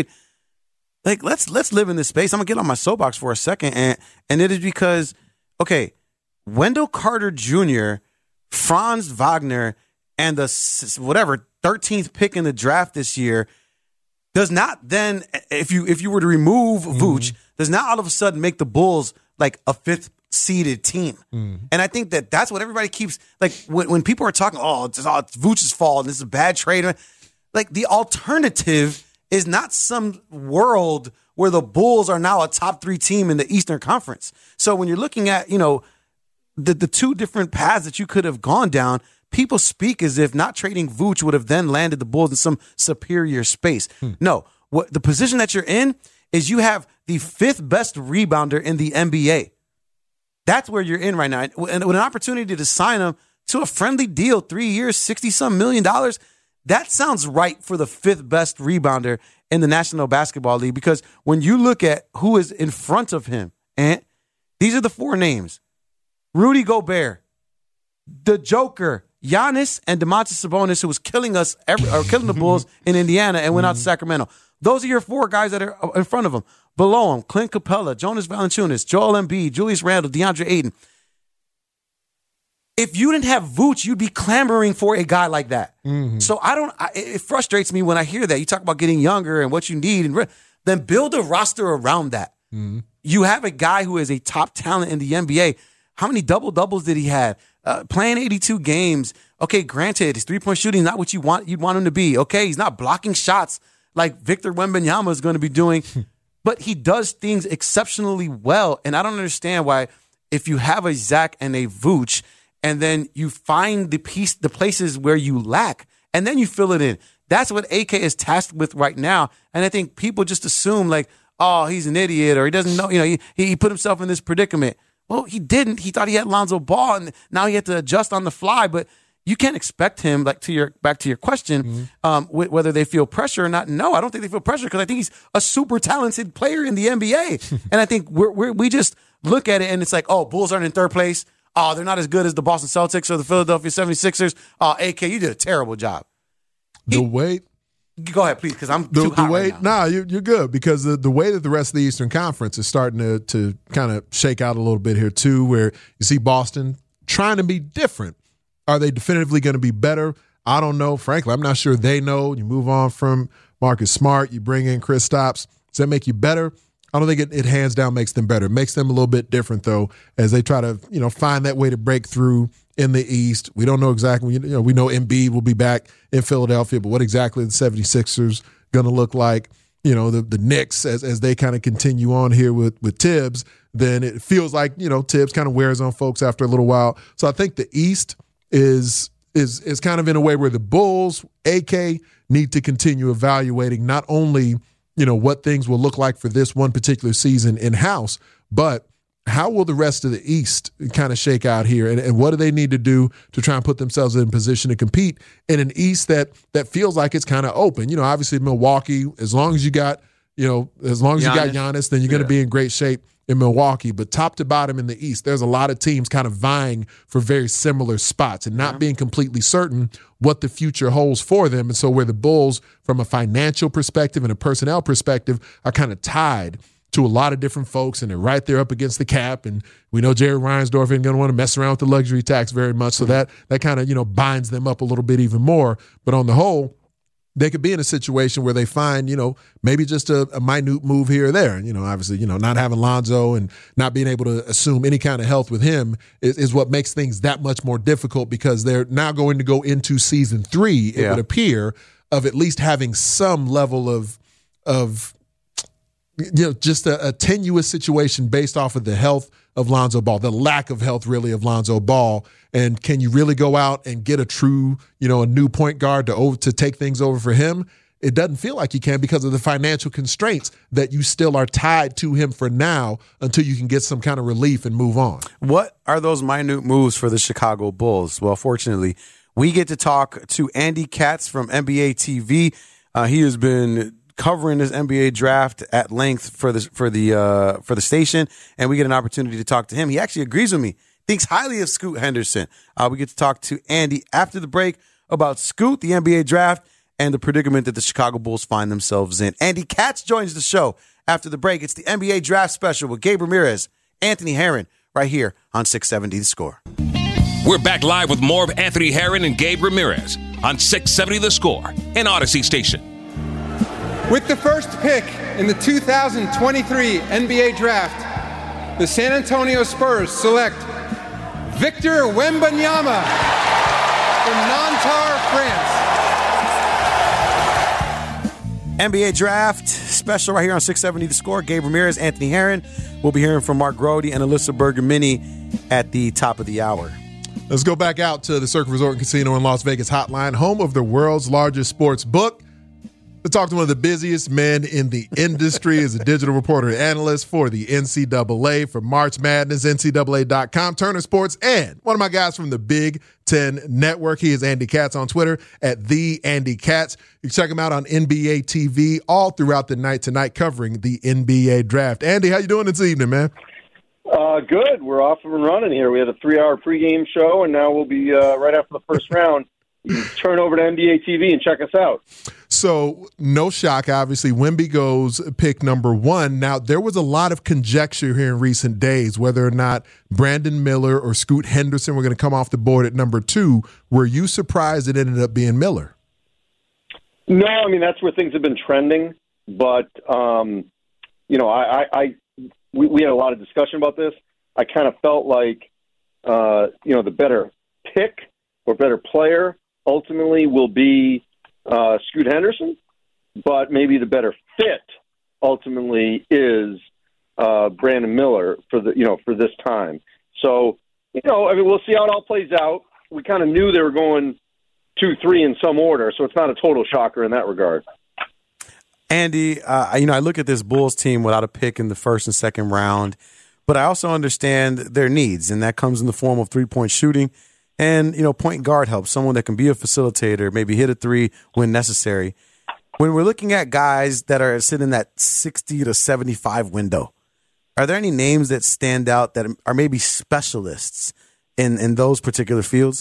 [SPEAKER 3] Like, let's let's live in this space. I'm going to get on my soapbox for a second. And, and it is because, okay, Wendell Carter Junior, Franz Wagner, and the whatever thirteenth pick in the draft this year does not then, if you if you were to remove mm-hmm. Vooch, does not all of a sudden make the Bulls like a fifth seeded team. Mm. And I think that that's what everybody keeps, like, when, when people are talking, oh, it's, oh, it's Vooch's fault and this is a bad trade. Like, the alternative is not some world where the Bulls are now a top three team in the Eastern Conference. So when you're looking at, you know, the, the two different paths that you could have gone down, people speak as if not trading Vooch would have then landed the Bulls in some superior space. Hmm. No, what the position that you're in is you have the fifth best rebounder in the N B A. That's where you're in right now. And with an opportunity to sign him to a friendly deal, three years, sixty-some million dollars, that sounds right for the fifth best rebounder in the National Basketball League. Because when you look at who is in front of him, and these are the four names: Rudy Gobert, the Joker, Giannis, and Domantas Sabonis, who was killing us, every, or killing the Bulls in Indiana and went out to Sacramento. Those are your four guys that are in front of him. Below him, Clint Capella, Jonas Valanciunas, Joel Embiid, Julius Randle, DeAndre Ayton. If you didn't have Vooch, you'd be clamoring for a guy like that. Mm-hmm. So I don't. I, it frustrates me when I hear that. You talk about getting younger and what you need, and then build a roster around that. Mm-hmm. You have a guy who is a top talent in the N B A. How many double doubles did he have? Uh, playing eighty-two games. Okay, granted, his three point shooting is not what you want. You'd want him to be. Okay, he's not blocking shots like Victor Wembanyama is going to be doing, but he does things exceptionally well. And I don't understand why, if you have a Zach and a Vooch, and then you find the piece, the places where you lack, and then you fill it in. That's what A K is tasked with right now. And I think people just assume like, oh, he's an idiot, or he doesn't know, you know, he, he put himself in this predicament. Well, he didn't. He thought he had Lonzo Ball, and now he had to adjust on the fly. But you can't expect him, like to your back to your question, mm-hmm. um, w- whether they feel pressure or not. No, I don't think they feel pressure because I think he's a super talented player in the N B A. And I think we're, we're, we just look at it and it's like, oh, Bulls aren't in third place. Oh, they're not as good as the Boston Celtics or the Philadelphia seventy-sixers. Oh, A K, you did a terrible job.
[SPEAKER 5] The way...
[SPEAKER 3] Go ahead, please, because I'm
[SPEAKER 5] the,
[SPEAKER 3] too hot
[SPEAKER 5] the way,
[SPEAKER 3] right now.
[SPEAKER 5] Nah, you're, you're good because the, the way that the rest of the Eastern Conference is starting to, to kind of shake out a little bit here too, where you see Boston trying to be different. Are they definitively going to be better? I don't know. Frankly, I'm not sure they know. You move on from Marcus Smart. You bring in Kristaps. Does that make you better? I don't think it, it hands down makes them better. It makes them a little bit different, though, as they try to, you know, find that way to break through in the East. We don't know exactly. You know, we know Embiid will be back in Philadelphia, but what exactly the seventy-sixers going to look like? You know, the, the Knicks, as as they kind of continue on here with, with Tibbs, then it feels like, you know, Tibbs kind of wears on folks after a little while. So I think the East is is is kind of in a way where the Bulls, A K, need to continue evaluating not only, you know, what things will look like for this one particular season in-house, but how will the rest of the East kind of shake out here? And, and what do they need to do to try and put themselves in position to compete in an East that that feels like it's kind of open? You know, obviously Milwaukee, as long as you got, you know, as long as Giannis. you got Giannis, then you're going to yeah. be in great shape in Milwaukee. But top to bottom in the East, there's a lot of teams kind of vying for very similar spots and not yeah. being completely certain what the future holds for them. And so where the Bulls, from a financial perspective and a personnel perspective, are kind of tied to a lot of different folks, and they're right there up against the cap. And we know Jerry Reinsdorf isn't going to want to mess around with the luxury tax very much, so that that kind of, you know, binds them up a little bit even more. But on the whole, they could be in a situation where they find, you know, maybe just a, a minute move here or there. You know, obviously, you know, not having Lonzo and not being able to assume any kind of health with him is, is what makes things that much more difficult, because they're now going to go into season three, it yeah. would appear, of at least having some level of of you know, just a, a tenuous situation based off of the health of Lonzo Ball, the lack of health really of Lonzo Ball. And can you really go out and get a true, you know, a new point guard to over, to take things over for him? It doesn't feel like you can because of the financial constraints that you still are tied to him for now until you can get some kind of relief and move on.
[SPEAKER 3] What are those minute moves for the Chicago Bulls? Well, fortunately, we get to talk to Andy Katz from N B A T V. Uh, he has been covering this N B A draft at length for the for the uh, for the station, and we get an opportunity to talk to him. He actually agrees with me, thinks highly of Scoot Henderson. Uh, we get to talk to Andy after the break about Scoot, the N B A draft, and the predicament that the Chicago Bulls find themselves in. Andy Katz joins the show after the break. It's the N B A draft special with Gabe Ramirez, Anthony Herron, right here on six seventy The Score.
[SPEAKER 1] We're back live with more of Anthony Herron and Gabe Ramirez on six seventy The Score and Odyssey Station.
[SPEAKER 11] With the first pick in the two thousand twenty-three N B A Draft, the San Antonio Spurs select Victor Wembanyama from Nanterre, France.
[SPEAKER 3] N B A Draft special right here on six seventy The Score. Gabe Ramirez, Anthony Herron. We'll be hearing from Mark Grody and Alyssa Bergamini at the top of the hour.
[SPEAKER 5] Let's go back out to the Circa Resort and Casino in Las Vegas hotline, home of the world's largest sports book. To talk to one of the busiest men in the industry as a digital reporter and analyst for the N C double A, for March Madness, N C double A dot com, Turner Sports, and one of my guys from the Big Ten Network. He is Andy Katz on Twitter at the Andy Katz. You can check him out on N B A T V all throughout the night tonight, covering the N B A draft. Andy, how you doing this evening, man?
[SPEAKER 12] Uh, good. We're off and running here. We had a three-hour pregame show, and now we'll be uh, right after the first round. You can turn over to N B A T V and check us out.
[SPEAKER 5] So, no shock, obviously, Wemby goes pick number one. Now, there was a lot of conjecture here in recent days whether or not Brandon Miller or Scoot Henderson were going to come off the board at number two. Were you surprised it ended up being Miller?
[SPEAKER 12] No, I mean, that's where things have been trending. But, um, you know, I, I, I we, we had a lot of discussion about this. I kind of felt like, uh, you know, the better pick or better player ultimately will be uh, Scoot Henderson, but maybe the better fit ultimately is uh, Brandon Miller for the you know for this time. So you know, I mean, we'll see how it all plays out. We kind of knew they were going two, three in some order, so it's not a total shocker in that regard.
[SPEAKER 3] Andy, uh, you know, I look at this Bulls team without a pick in the first and second round, but I also understand their needs, and that comes in the form of three-point shooting. And, you know, point guard helps, someone that can be a facilitator, maybe hit a three when necessary. When we're looking at guys that are sitting in that sixty to seventy-five window, are there any names that stand out that are maybe specialists in, in those particular fields?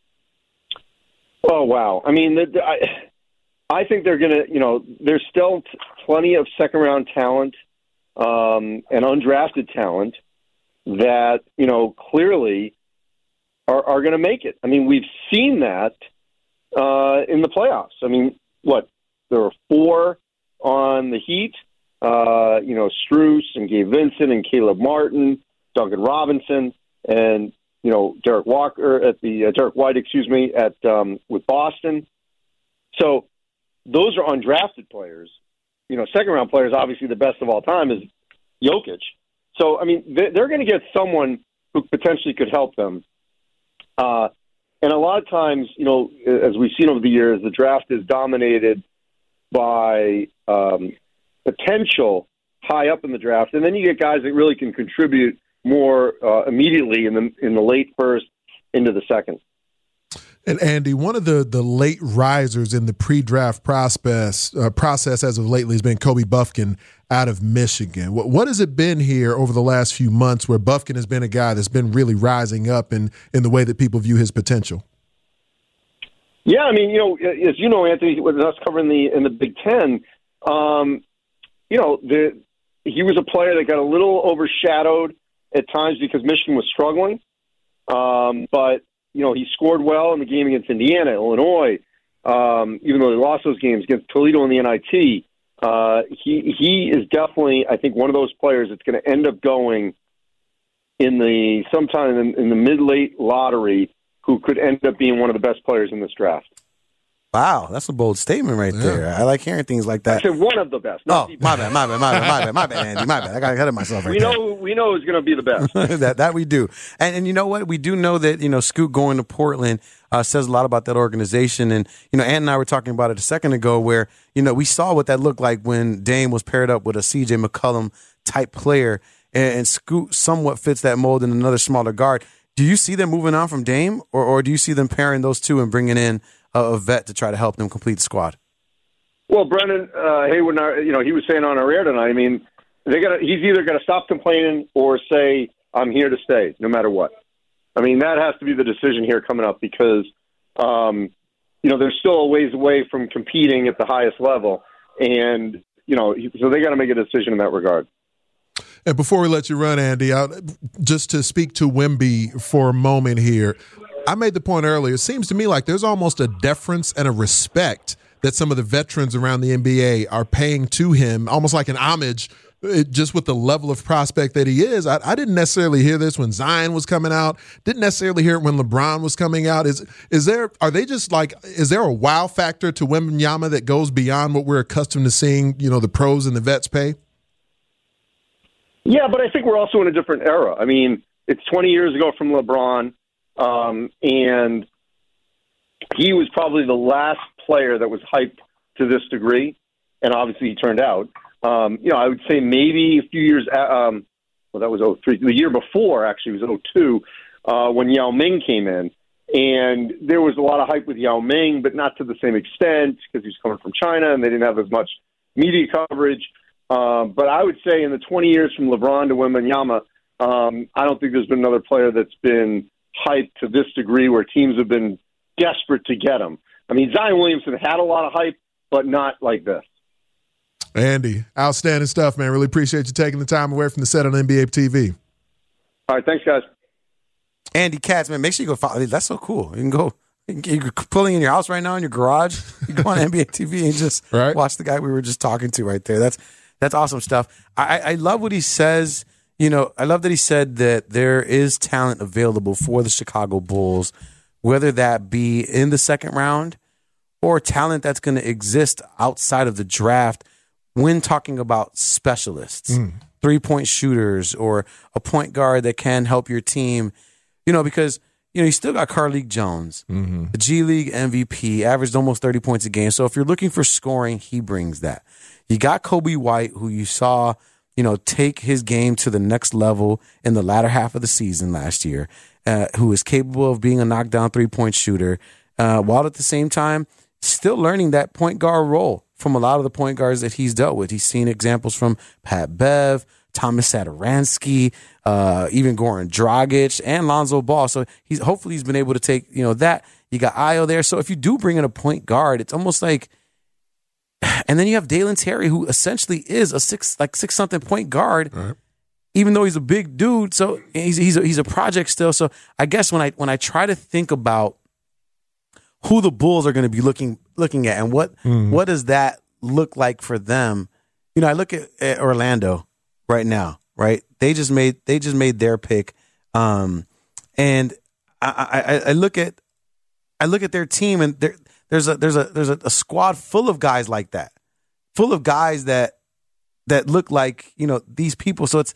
[SPEAKER 12] Oh, wow. I mean, the, the, I, I think they're going to, you know, there's still t- plenty of second-round talent um, and undrafted talent that, you know, clearly – are, are going to make it. I mean, we've seen that uh, in the playoffs. I mean, what, there were four on the Heat, uh, you know, Strus and Gabe Vincent and Caleb Martin, Duncan Robinson, and, you know, Derek Walker at the, uh, Derek White, excuse me, at um, with Boston. So those are undrafted players. You know, second-round players, obviously the best of all time is Jokic. So, I mean, they're going to get someone who potentially could help them. Uh, and a lot of times, you know, as we've seen over the years, the draft is dominated by um, potential high up in the draft, and then you get guys that really can contribute more uh, immediately in the in the late first into the second.
[SPEAKER 5] And Andy, one of the, the late risers in the pre-draft process uh, process as of lately has been Kobe Bufkin out of Michigan. What, what has it been here over the last few months where Bufkin has been a guy that's been really rising up in, in the way that people view his potential?
[SPEAKER 12] Yeah, I mean, you know, as you know, Anthony, with us covering the in the Big Ten, um, you know, the, he was a player that got a little overshadowed at times because Michigan was struggling, um, but you know, he scored well in the game against Indiana, Illinois, um, even though they lost those games against Toledo in the N I T. Uh, he he is definitely, I think, one of those players that's going to end up going in the sometime in, in the mid-late lottery, who could end up being one of the best players in this draft.
[SPEAKER 3] Wow, that's a bold statement right yeah. there. I like hearing things like that.
[SPEAKER 12] I said one of the best.
[SPEAKER 3] Oh, the my best. bad, my bad, my bad, my bad, my bad, Andy, my bad. I got ahead of myself right
[SPEAKER 12] we
[SPEAKER 3] there.
[SPEAKER 12] know, we know who's going to be the best.
[SPEAKER 3] that that we do. And and you know what? We do know that, you know, Scoot going to Portland uh, says a lot about that organization. And, you know, Ann and I were talking about it a second ago where, you know, we saw what that looked like when Dame was paired up with a C J McCollum type player. And, and Scoot somewhat fits that mold in another smaller guard. Do you see them moving on from Dame, or, or do you see them pairing those two and bringing in a, a vet to try to help them complete the squad?
[SPEAKER 12] Well, Brendan uh, Hayward, you know, he was saying on our air tonight, I mean, they got he's either going to stop complaining or say, I'm here to stay, no matter what. I mean, that has to be the decision here coming up because, um, you know, they're still a ways away from competing at the highest level. And, you know, so they got to make a decision in that regard.
[SPEAKER 5] And before we let you run, Andy, I'll, just to speak to Wemby for a moment here, I made the point earlier. It seems to me like there's almost a deference and a respect that some of the veterans around the N B A are paying to him, almost like an homage it, just with the level of prospect that he is, I, I didn't necessarily hear this when Zion was coming out. Didn't necessarily hear it when LeBron was coming out. Is is there? Are they just like? Is there a wow factor to Wembanyama that goes beyond what we're accustomed to seeing? You know, the pros and the vets pay.
[SPEAKER 12] Yeah, but I think we're also in a different era. I mean, it's twenty years ago from LeBron, um, and he was probably the last player that was hyped to this degree, and obviously he turned out. Um, you know, I would say maybe a few years, um, well, that was oh three. The year before, actually, was oh two, uh, when Yao Ming came in. And there was a lot of hype with Yao Ming, but not to the same extent because he was coming from China and they didn't have as much media coverage. Um, but I would say in the twenty years from LeBron to Wembanyama, um, I don't think there's been another player that's been hyped to this degree where teams have been desperate to get him. I mean, Zion Williamson had a lot of hype, but not like this.
[SPEAKER 5] Andy, outstanding stuff, man. Really appreciate you taking the time away from the set on N B A T V.
[SPEAKER 12] All right, thanks, guys.
[SPEAKER 3] Andy Katz, man, make sure you go follow. That's so cool. You can go. You're pulling in your house right now in your garage. You go on N B A T V and just right. watch the guy we were just talking to right there. That's that's awesome stuff. I, I love what he says. You know, I love that he said that there is talent available for the Chicago Bulls, whether that be in the second round or talent that's going to exist outside of the draft when talking about specialists, mm. three-point shooters, or a point guard that can help your team. You know, because, you know, you still got Carlik Jones, mm-hmm. the G League M V P, averaged almost thirty points a game. So if you're looking for scoring, he brings that. You got Kobe White, who you saw, you know, take his game to the next level in the latter half of the season last year, uh, who is capable of being a knockdown three-point shooter, uh, while at the same time still learning that point guard role from a lot of the point guards that he's dealt with. He's seen examples from Pat Bev, Thomas Satoransky, uh, even Goran Dragic, and Lonzo Ball. So he's hopefully he's been able to take, you know, that. You got Ayo there. So if you do bring in a point guard, it's almost like, and then you have Dalen Terry, who essentially is a six, like six something point guard, right. even though he's a big dude. So he's he's a, he's a project still. So I guess when I when I try to think about who the Bulls are going to be looking looking at and what mm. what does that look like for them, you know, I look at, at Orlando right now, right? They just made they just made their pick, um, and I, I, I look at I look at their team, and there, there's a there's a there's a, a squad full of guys like that, full of guys that that look like, you know, these people. So it's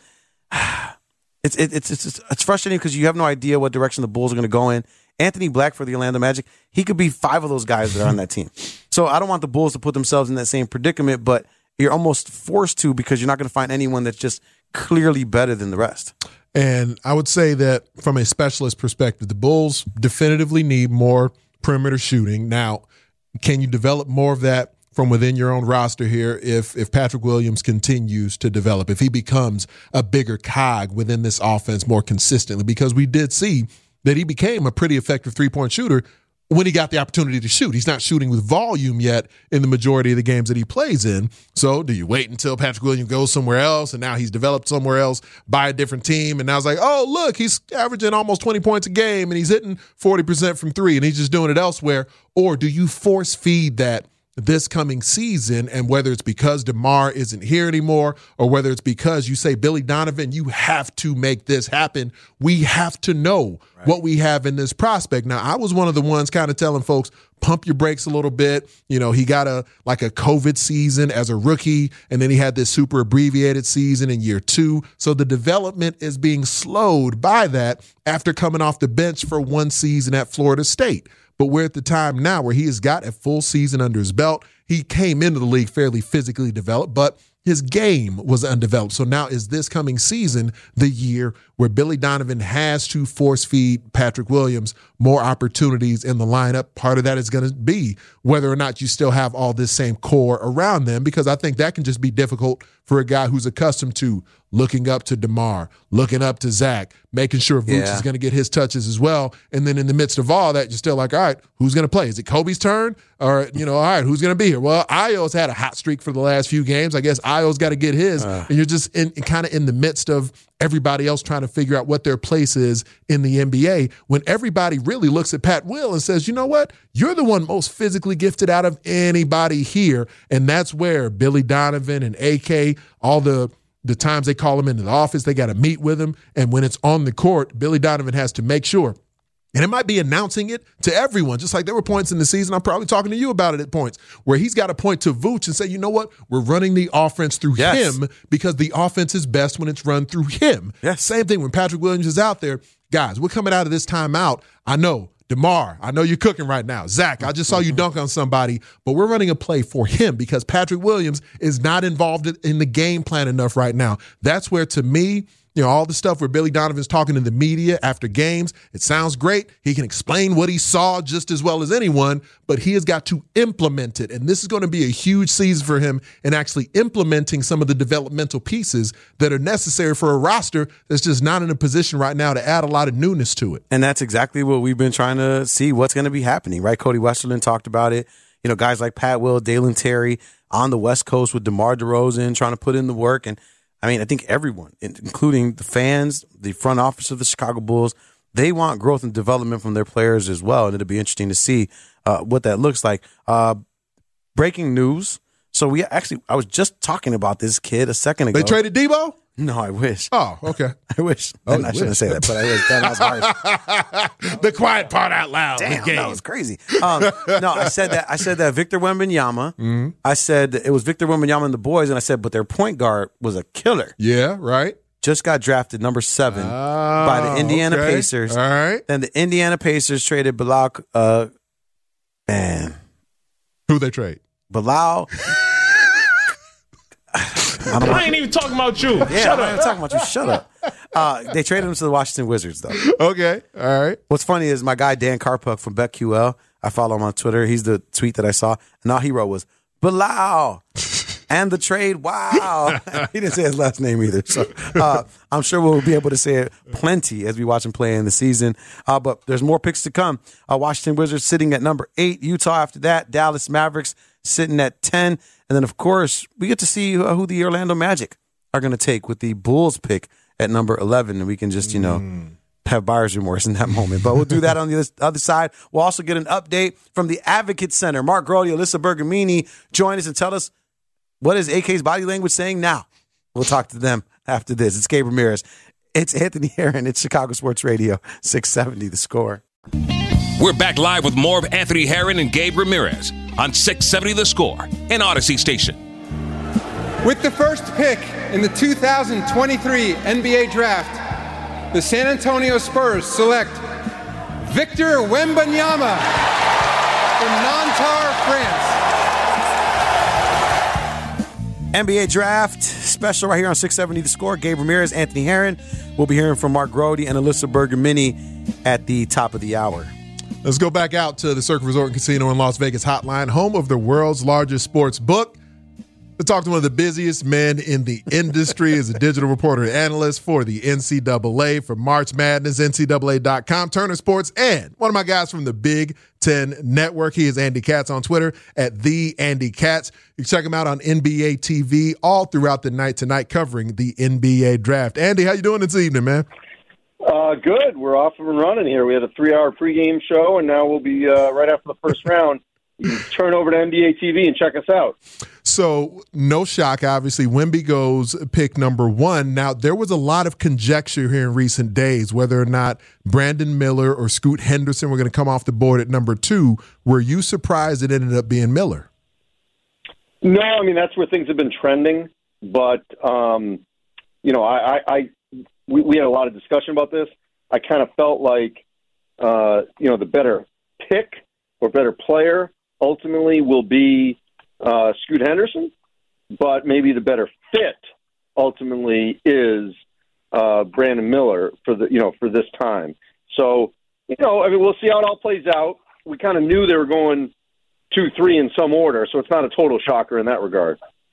[SPEAKER 3] it's it's it's it's frustrating because you have no idea what direction the Bulls are going to go in. Anthony Black for the Orlando Magic, he could be five of those guys that are on that team. So I don't want the Bulls to put themselves in that same predicament, but you're almost forced to because you're not going to find anyone that's just clearly better than the rest.
[SPEAKER 5] And I would say that from a specialist perspective, the Bulls definitively need more perimeter shooting. Now, can you develop more of that from within your own roster here if if Patrick Williams continues to develop, if he becomes a bigger cog within this offense more consistently? Because we did see that he became a pretty effective three-point shooter when he got the opportunity to shoot. He's not shooting with volume yet in the majority of the games that he plays in. So do you wait until Patrick Williams goes somewhere else and now he's developed somewhere else by a different team, and now it's like, oh, look, he's averaging almost twenty points a game and he's hitting forty percent from three and he's just doing it elsewhere? Or do you force feed that this coming season, and whether it's because DeMar isn't here anymore or whether it's because you say, Billy Donovan, you have to make this happen. We have to know right. what we have in this prospect. Now, I was one of the ones kind of telling folks, pump your brakes a little bit. You know, he got a like a COVID season as a rookie, and then he had this super abbreviated season in year two. So the development is being slowed by that after coming off the bench for one season at Florida State. But we're at the time now where he has got a full season under his belt. He came into the league fairly physically developed, but his game was undeveloped. So now is this coming season the year where Billy Donovan has to force feed Patrick Williams more opportunities in the lineup? Part of that is going to be whether or not you still have all this same core around them, because I think that can just be difficult for a guy who's accustomed to looking up to DeMar, looking up to Zach, making sure Vooch yeah. is going to get his touches as well. And then in the midst of all that, you're still like, all right, who's going to play? Is it Kobe's turn? Or, you know, all right, who's going to be here? Well, Ayo's had a hot streak for the last few games. I guess Ayo's got to get his. Uh. And you're just in, in kind of in the midst of everybody else trying to figure out what their place is in the N B A, when everybody really looks at Pat Will and says, you know what? You're the one most physically gifted out of anybody here. And that's where Billy Donovan and A K, all the the times they call him into the office, they got to meet with him. And when it's on the court, Billy Donovan has to make sure. And it might be announcing it to everyone, just like there were points in the season. I'm probably talking to you about it at points where he's got to point to Vooch and say, you know what? We're running the offense through
[SPEAKER 3] Yes.
[SPEAKER 5] him because the offense is best when it's run through him.
[SPEAKER 3] Yes.
[SPEAKER 5] Same thing when Patrick Williams is out there. Guys, we're coming out of this timeout. I know. DeMar, I know you're cooking right now. Zach, I just saw you dunk on somebody, but we're running a play for him because Patrick Williams is not involved in the game plan enough right now. That's where, to me, you know, all the stuff where Billy Donovan's talking to the media after games, it sounds great. He can explain what he saw just as well as anyone, but he has got to implement it. And this is going to be a huge season for him in actually implementing some of the developmental pieces that are necessary for a roster that's just not in a position right now to add a lot of newness to it.
[SPEAKER 3] And that's exactly what we've been trying to see what's going to be happening, right? Cody Westerland talked about it. You know, guys like Pat Will, Dalen Terry on the West Coast with DeMar DeRozan trying to put in the work. And I mean, I think everyone, including the fans, the front office of the Chicago Bulls, they want growth and development from their players as well. And it'll be interesting to see uh, what that looks like. Uh, breaking news. So we actually, I was just talking about this kid a second ago.
[SPEAKER 5] They traded Debo?
[SPEAKER 3] No, I wish.
[SPEAKER 5] Oh, okay.
[SPEAKER 3] I wish.
[SPEAKER 5] Oh,
[SPEAKER 3] I shouldn't say that, but I wish. That was harsh.
[SPEAKER 5] The quiet part out loud.
[SPEAKER 3] Damn, that was crazy. Um, no, I said that. I said that Victor Wembanyama. Mm-hmm. I said it was Victor Wembanyama and the boys, and I said, but their point guard was a killer.
[SPEAKER 5] Yeah, right.
[SPEAKER 3] Just got drafted number seven
[SPEAKER 5] oh,
[SPEAKER 3] by the Indiana
[SPEAKER 5] okay.
[SPEAKER 3] Pacers.
[SPEAKER 5] All right.
[SPEAKER 3] Then the Indiana Pacers traded Bilal. Uh, man,
[SPEAKER 5] who they trade?
[SPEAKER 3] Bilal.
[SPEAKER 9] I, don't I ain't even talking about you.
[SPEAKER 3] Yeah,
[SPEAKER 9] Shut
[SPEAKER 3] I'm
[SPEAKER 9] up.
[SPEAKER 3] not talking about you. Shut up. Uh, they traded him to the Washington Wizards, though.
[SPEAKER 5] Okay. All right.
[SPEAKER 3] What's funny is my guy Dan Karpuk from BetQL. I follow him on Twitter. He's the tweet that I saw. And all he wrote was, Bilal. And the trade, wow. He didn't say his last name either. So uh, I'm sure we'll be able to say it plenty as we watch him play in the season. Uh, but there's more picks to come. Uh, Washington Wizards sitting at number eight. Utah after that. Dallas Mavericks sitting at ten. And then, of course, we get to see uh, who the Orlando Magic are going to take with the Bulls pick at number eleven. And we can just, you know, mm. have buyer's remorse in that moment. But we'll do that on the other, other side. We'll also get an update from the Advocate Center. Mark Grote, Alyssa Bergamini, join us and tell us, what is A K's body language saying now? We'll talk to them after this. It's Gabe Ramirez. It's Anthony Herron. It's Chicago Sports Radio, six seventy The Score.
[SPEAKER 1] We're back live with more of Anthony Herron and Gabe Ramirez on six seventy The Score and Odyssey Station.
[SPEAKER 11] With the first pick in the two thousand twenty-three N B A Draft, the San Antonio Spurs select Victor Wembanyama from Nanterre, France.
[SPEAKER 3] N B A Draft special right here on six seventy The Score. Gabe Ramirez, Anthony Herron. We'll be hearing from Mark Grote and Alyssa Bergamini at the top of the hour.
[SPEAKER 5] Let's go back out to the Circle Resort and Casino in Las Vegas hotline, home of the world's largest sports book. To talk to one of the busiest men in the industry as a digital reporter and analyst for the N C double A, for March Madness, N C double A dot com, Turner Sports, and one of my guys from the Big Ten Network. He is Andy Katz on Twitter at the Andy Katz. You can check him out on N B A T V all throughout the night tonight, covering the N B A draft. Andy, how you doing this evening, man?
[SPEAKER 12] Uh, good. We're off and running here. We had a three-hour pregame show, and now we'll be uh, right after the first round. You can turn over to N B A T V and check us out.
[SPEAKER 5] So, no shock, obviously, Wemby goes pick number one. Now, there was a lot of conjecture here in recent days whether or not Brandon Miller or Scoot Henderson were going to come off the board at number two. Were you surprised it ended up being Miller?
[SPEAKER 12] No, I mean, that's where things have been trending. But, um, you know, I, I, I we, we had a lot of discussion about this. I kind of felt like, uh, you know, the better pick or better player ultimately will be uh, Scoot Henderson, but maybe the better fit ultimately is uh, Brandon Miller for the you know for this time. So you know, I mean, we'll see how it all plays out. We kind of knew they were going two, three in some order, so it's not a total shocker in that regard.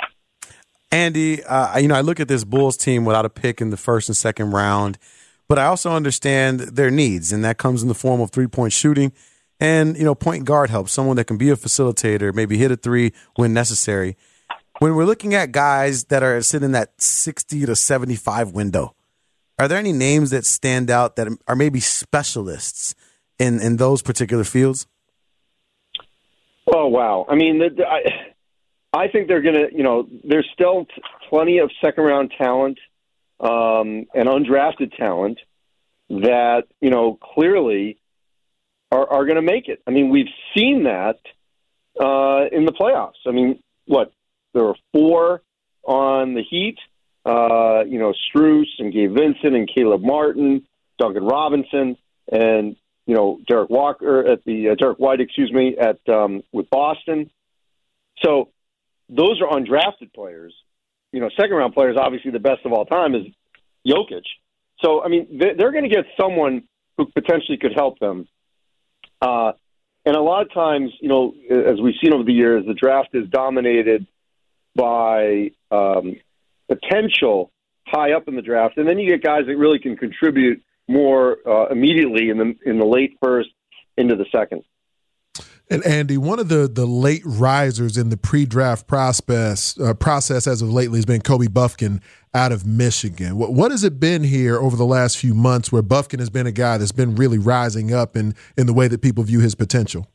[SPEAKER 3] Andy, uh, you know, I look at this Bulls team without a pick in the first and second round, but I also understand their needs, and that comes in the form of three-point shooting. And, you know, point guard helps, someone that can be a facilitator, maybe hit a three when necessary. When we're looking at guys that are sitting in that sixty to seventy-five window, are there any names that stand out that are maybe specialists in, in those particular fields?
[SPEAKER 12] Oh, wow. I mean, the, the, I, I think they're going to, you know, there's still t- plenty of second-round talent um, and undrafted talent that, you know, clearly are, are going to make it. I mean, we've seen that uh, in the playoffs. I mean, what, there were four on the Heat, uh, you know, Strus and Gabe Vincent and Caleb Martin, Duncan Robinson, and, you know, Derek Walker at the, uh, Derek White, excuse me, at um, with Boston. So those are undrafted players. You know, second-round players, obviously the best of all time is Jokic. So, I mean, they're going to get someone who potentially could help them. Uh, and a lot of times, you know, as we've seen over the years, the draft is dominated by um, potential high up in the draft. And then you get guys that really can contribute more uh, immediately in the in the late first into the second.
[SPEAKER 5] And Andy, one of the, the late risers in the pre-draft process uh, process as of lately has been Kobe Bufkin out of Michigan. What, what has it been here over the last few months where Bufkin has been a guy that's been really rising up in, in the way that people view his potential?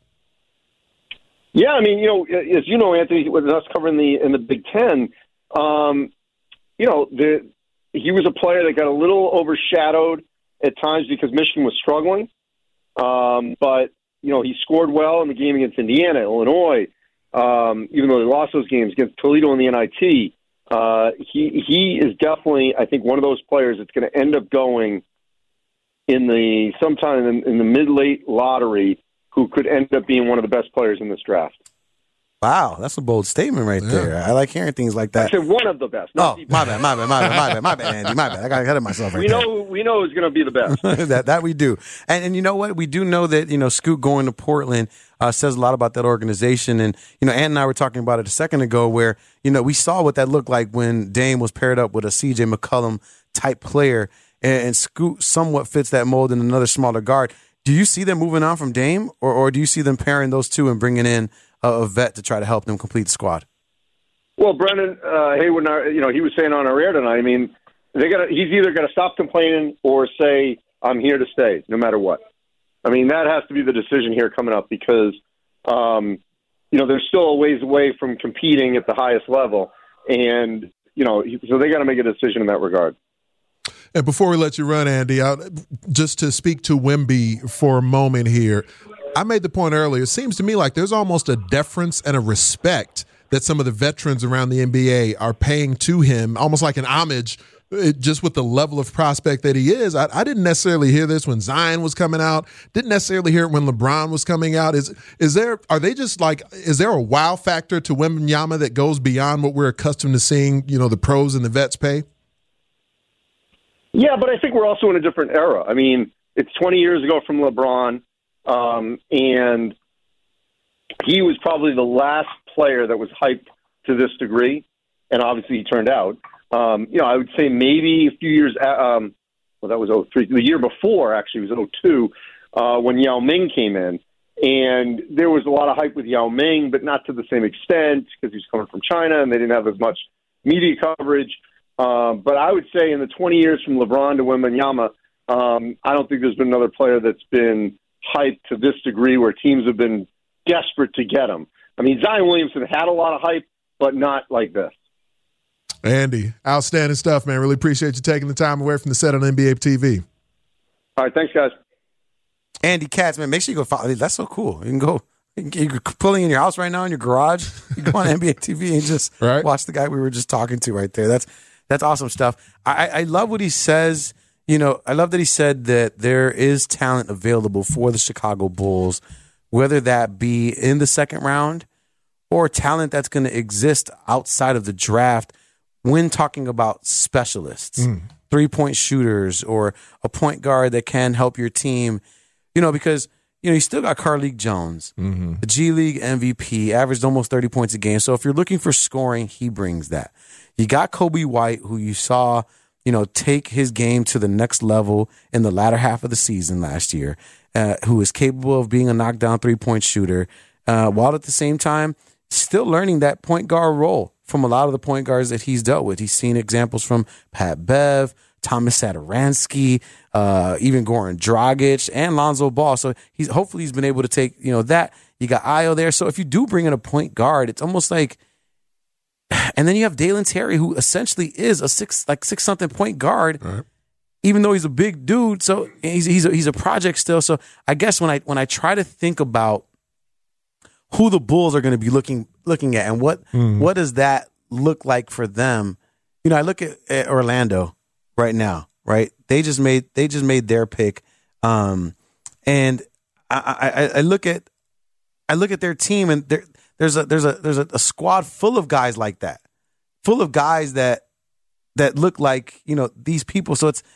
[SPEAKER 12] Yeah, I mean, you know, as you know, Anthony, with us covering the in the Big Ten, um, you know, the, he was a player that got a little overshadowed at times because Michigan was struggling, um, but you know, he scored well in the game against Indiana, Illinois, um, even though they lost those games against Toledo in the N I T. Uh, he he is definitely, I think, one of those players that's going to end up going in the sometime in, in the mid-late lottery, who could end up being one of the best players in this draft.
[SPEAKER 3] Wow, that's a bold statement right yeah. there. I like hearing things like that.
[SPEAKER 12] I said one of the best.
[SPEAKER 3] Oh, the my best. bad, my bad, my bad, my bad, my bad, Andy, my bad. I got ahead of myself right
[SPEAKER 12] we
[SPEAKER 3] there.
[SPEAKER 12] know, we know who's going to be the best.
[SPEAKER 3] that that we do. And and you know what? We do know that, you know, Scoot going to Portland uh, says a lot about that organization. And, you know, Ann and I were talking about it a second ago where, you know, we saw what that looked like when Dame was paired up with a C J McCollum type player. And, and Scoot somewhat fits that mold in another smaller guard. Do you see them moving on from Dame, or, or do you see them pairing those two and bringing in a, a vet to try to help them complete the squad?
[SPEAKER 12] Well, Brendan uh, Haywood, you know, he was saying on our air tonight, I mean, they got he's either got to stop complaining or say, I'm here to stay, no matter what. I mean, that has to be the decision here coming up because, um, you know, they're still a ways away from competing at the highest level. And, you know, so they got to make a decision in that regard.
[SPEAKER 5] And before we let you run, Andy, I, just to speak to Wemby for a moment here, I made the point earlier. It seems to me like there's almost a deference and a respect that some of the veterans around the N B A are paying to him, almost like an homage, just with the level of prospect that he is. I, I didn't necessarily hear this when Zion was coming out. Didn't necessarily hear it when LeBron was coming out. Is is there? Are they just like? Is there a wow factor to Wembanyama that goes beyond what we're accustomed to seeing? You know, the pros and the vets pay.
[SPEAKER 12] Yeah, but I think we're also in a different era. I mean, it's twenty years ago from LeBron, um, and he was probably the last player that was hyped to this degree, and obviously he turned out. Um, you know, I would say maybe a few years, um, well, that was oh three. The year before, actually, was oh two, uh, when Yao Ming came in. And there was a lot of hype with Yao Ming, but not to the same extent because he was coming from China and they didn't have as much media coverage. Um, but I would say in the twenty years from LeBron to Wembanyama, um, I don't think there's been another player that's been hyped to this degree where teams have been desperate to get him. I mean, Zion Williamson had a lot of hype, but not like this.
[SPEAKER 5] Andy, outstanding stuff, man. Really appreciate you taking the time away from the set on N B A T V.
[SPEAKER 12] All right, thanks, guys.
[SPEAKER 3] Andy Katz, man, make sure you go follow. That's so cool. You can go. You're pulling in your house right now in your garage. You go on N B A T V and just right. watch the guy we were just talking to right there. That's that's awesome stuff. I, I love what he says. You know, I love that he said that there is talent available for the Chicago Bulls, whether that be in the second round or talent that's going to exist outside of the draft when talking about specialists, mm. three-point shooters, or a point guard that can help your team. You know, because you know, you still got Carlik Jones, mm-hmm. the G League M V P, averaged almost thirty points a game. So if you're looking for scoring, he brings that. You got Kobe White, who you saw, you know, take his game to the next level in the latter half of the season last year, uh, who is capable of being a knockdown three-point shooter, uh, while at the same time still learning that point guard role from a lot of the point guards that he's dealt with. He's seen examples from Pat Bev, Thomas Satoransky, uh, even Goran Dragic, and Lonzo Ball. So he's hopefully he's been able to take, you know, that. You got Ayo there. So if you do bring in a point guard, it's almost like and then you have Dalen Terry, who essentially is a six like six something point guard,
[SPEAKER 5] right.
[SPEAKER 3] even though he's a big dude. So he's he's a, he's a project still. So I guess when I when I try to think about who the Bulls are going to be looking looking at and what
[SPEAKER 5] Mm.
[SPEAKER 3] what does that look like for them, you know, I look at, at Orlando right now. Right, they just made they just made their pick, um, and I, I, I look at I look at their team, and there, there's a there's a there's a, a squad full of guys like that, full of guys that that look like, you know, these people. So it's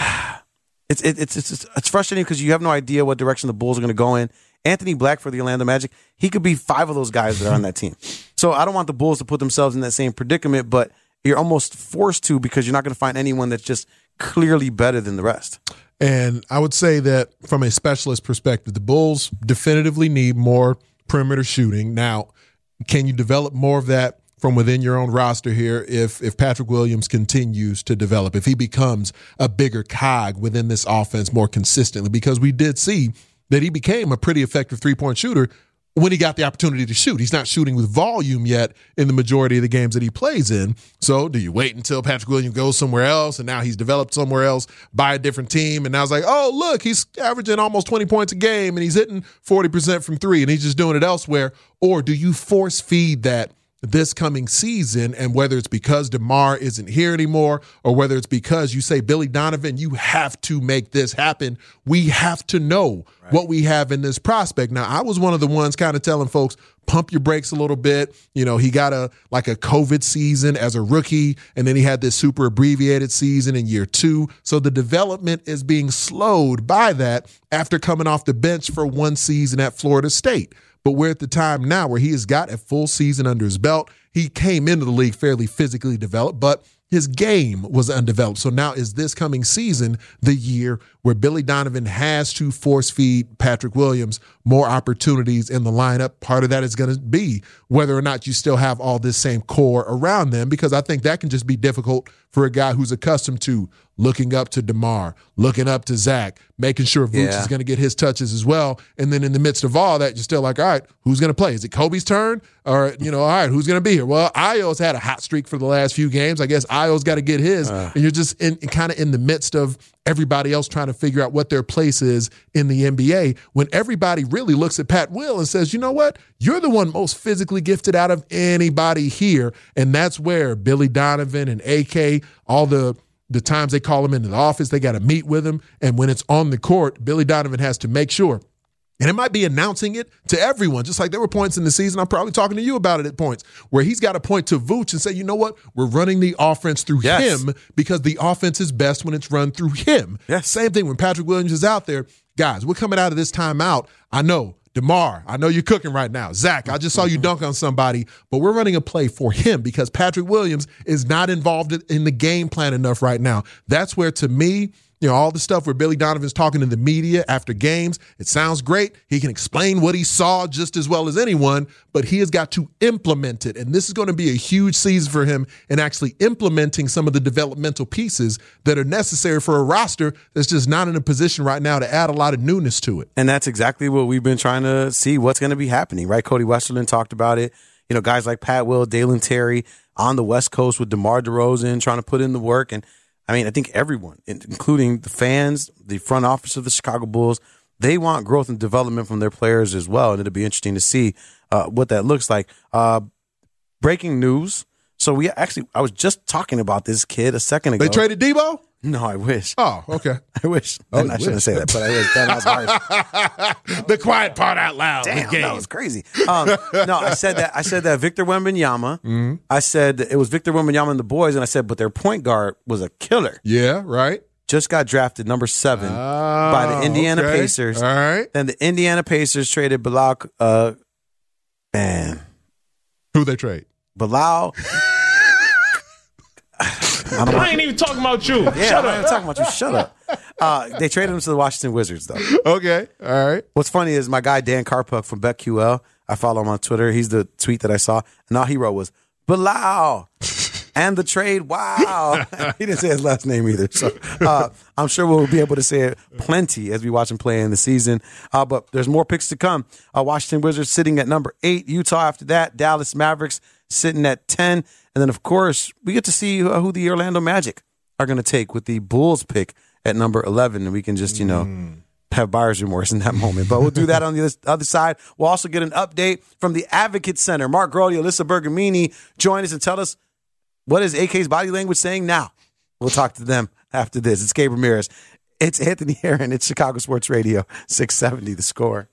[SPEAKER 3] it's it's it's it's, it's frustrating because you have no idea what direction the Bulls are going to go in. Anthony Black for the Orlando Magic, he could be five of those guys that are on that team. So I don't want the Bulls to put themselves in that same predicament, but you're almost forced to because you're not going to find anyone that's just clearly better than the rest.
[SPEAKER 5] And I would say that from a specialist perspective, the Bulls definitively need more perimeter shooting. Now, can you develop more of that from within your own roster here if if Patrick Williams continues to develop, if he becomes a bigger cog within this offense more consistently? Because we did see that he became a pretty effective three-point shooter when he got the opportunity to shoot. He's not shooting with volume yet in the majority of the games that he plays in. So do you wait until Patrick Williams goes somewhere else and now he's developed somewhere else by a different team and now it's like, oh, look, he's averaging almost twenty points a game and he's hitting forty percent from three and he's just doing it elsewhere? Or do you force feed that this coming season, and whether it's because DeMar isn't here anymore or whether it's because you say, Billy Donovan, you have to make this happen. We have to know right. what we have in this prospect. Now, I was one of the ones kind of telling folks, pump your brakes a little bit. You know, he got a like a COVID season as a rookie, and then he had this super abbreviated season in year two. So the development is being slowed by that after coming off the bench for one season at Florida State. But we're at the time now where he has got a full season under his belt. He came into the league fairly physically developed, but his game was undeveloped. So now is this coming season the year where Billy Donovan has to force feed Patrick Williams more opportunities in the lineup? Part of that is going to be whether or not you still have all this same core around them, because I think that can just be difficult for a guy who's accustomed to looking up to DeMar, looking up to Zach, making sure Vooch
[SPEAKER 3] Yeah.
[SPEAKER 5] is going to get his touches as well. And then in the midst of all that, you're still like, all right, who's going to play? Is it Kobe's turn? Or, you know, all right, who's going to be here? Well, Ayo's had a hot streak for the last few games. I guess Ayo's got to get his.
[SPEAKER 3] Uh.
[SPEAKER 5] And you're just in, kind of in the midst of everybody else trying to figure out what their place is in the N B A, when everybody really looks at Pat Will and says, you know what? You're the one most physically gifted out of anybody here. And that's where Billy Donovan and A K, all the the times they call him into the office, they got to meet with him. And when it's on the court, Billy Donovan has to make sure. And it might be announcing it to everyone, just like there were points in the season, I'm probably talking to you about it at points, where he's got to point to Vooch and say, you know what, we're running the offense through
[SPEAKER 3] Yes.
[SPEAKER 5] him because the offense is best when it's run through him.
[SPEAKER 3] Yes.
[SPEAKER 5] Same thing when Patrick Williams is out there. Guys, we're coming out of this timeout. I know, DeMar, I know you're cooking right now. Zach, I just saw you dunk on somebody, but we're running a play for him because Patrick Williams is not involved in the game plan enough right now. That's where, to me, you know, all the stuff where Billy Donovan's talking to the media after games, it sounds great. He can explain what he saw just as well as anyone, but he has got to implement it. And this is going to be a huge season for him in actually implementing some of the developmental pieces that are necessary for a roster that's just not in a position right now to add a lot of newness to it.
[SPEAKER 3] And that's exactly what we've been trying to see what's going to be happening, right? Cody Westerlund talked about it. You know, guys like Pat Will, Dalen Terry on the West Coast with DeMar DeRozan trying to put in the work. And I mean, I think everyone, including the fans, the front office of the Chicago Bulls, they want growth and development from their players as well. And it'll be interesting to see uh, what that looks like. Uh, breaking news. So we actually, I was just talking about this kid a second ago.
[SPEAKER 5] They traded Debo?
[SPEAKER 3] No, I wish.
[SPEAKER 5] Oh, okay.
[SPEAKER 3] I wish.
[SPEAKER 5] Oh,
[SPEAKER 3] and I shouldn't say that, but I wish. That was harsh.
[SPEAKER 5] The quiet part out loud.
[SPEAKER 3] Damn, that was crazy. Um, no, I said that. I said that Victor Wembanyama. Mm-hmm. I said it was Victor Wembanyama and the boys, and I said, but their point guard was a killer.
[SPEAKER 5] Yeah, right.
[SPEAKER 3] Just got drafted number seven
[SPEAKER 5] oh,
[SPEAKER 3] by the Indiana
[SPEAKER 5] okay.
[SPEAKER 3] Pacers.
[SPEAKER 5] All right.
[SPEAKER 3] Then the Indiana Pacers traded Bilal. Uh, man,
[SPEAKER 5] who they trade?
[SPEAKER 3] Bilal.
[SPEAKER 13] I, I ain't even talking about you.
[SPEAKER 3] Yeah,
[SPEAKER 13] Shut
[SPEAKER 3] I'm
[SPEAKER 13] up.
[SPEAKER 3] not even talking about you. Shut up. Uh, they traded him to the Washington Wizards, though.
[SPEAKER 5] Okay, all right.
[SPEAKER 3] What's funny is my guy Dan Karpuk from BetQL. I follow him on Twitter. He's the tweet that I saw, and all he wrote was Bilal and the trade. Wow. He didn't say his last name either. So uh, I'm sure we'll be able to say it plenty as we watch him play in the season. Uh, but there's more picks to come. Uh, Washington Wizards sitting at number eight. Utah after that. Dallas Mavericks sitting at ten. And then, of course, we get to see who, who the Orlando Magic are going to take with the Bulls pick at number eleven. And we can just, you know, mm. have buyer's remorse in that moment. But we'll do that on the other side. We'll also get an update from the Advocate Center. Mark Grote, Alyssa Bergamini, join us and tell us, what is A K's body language saying now? We'll talk to them after this. It's Gabe Ramirez. It's Anthony Herron. It's Chicago Sports Radio, six seventy The Score.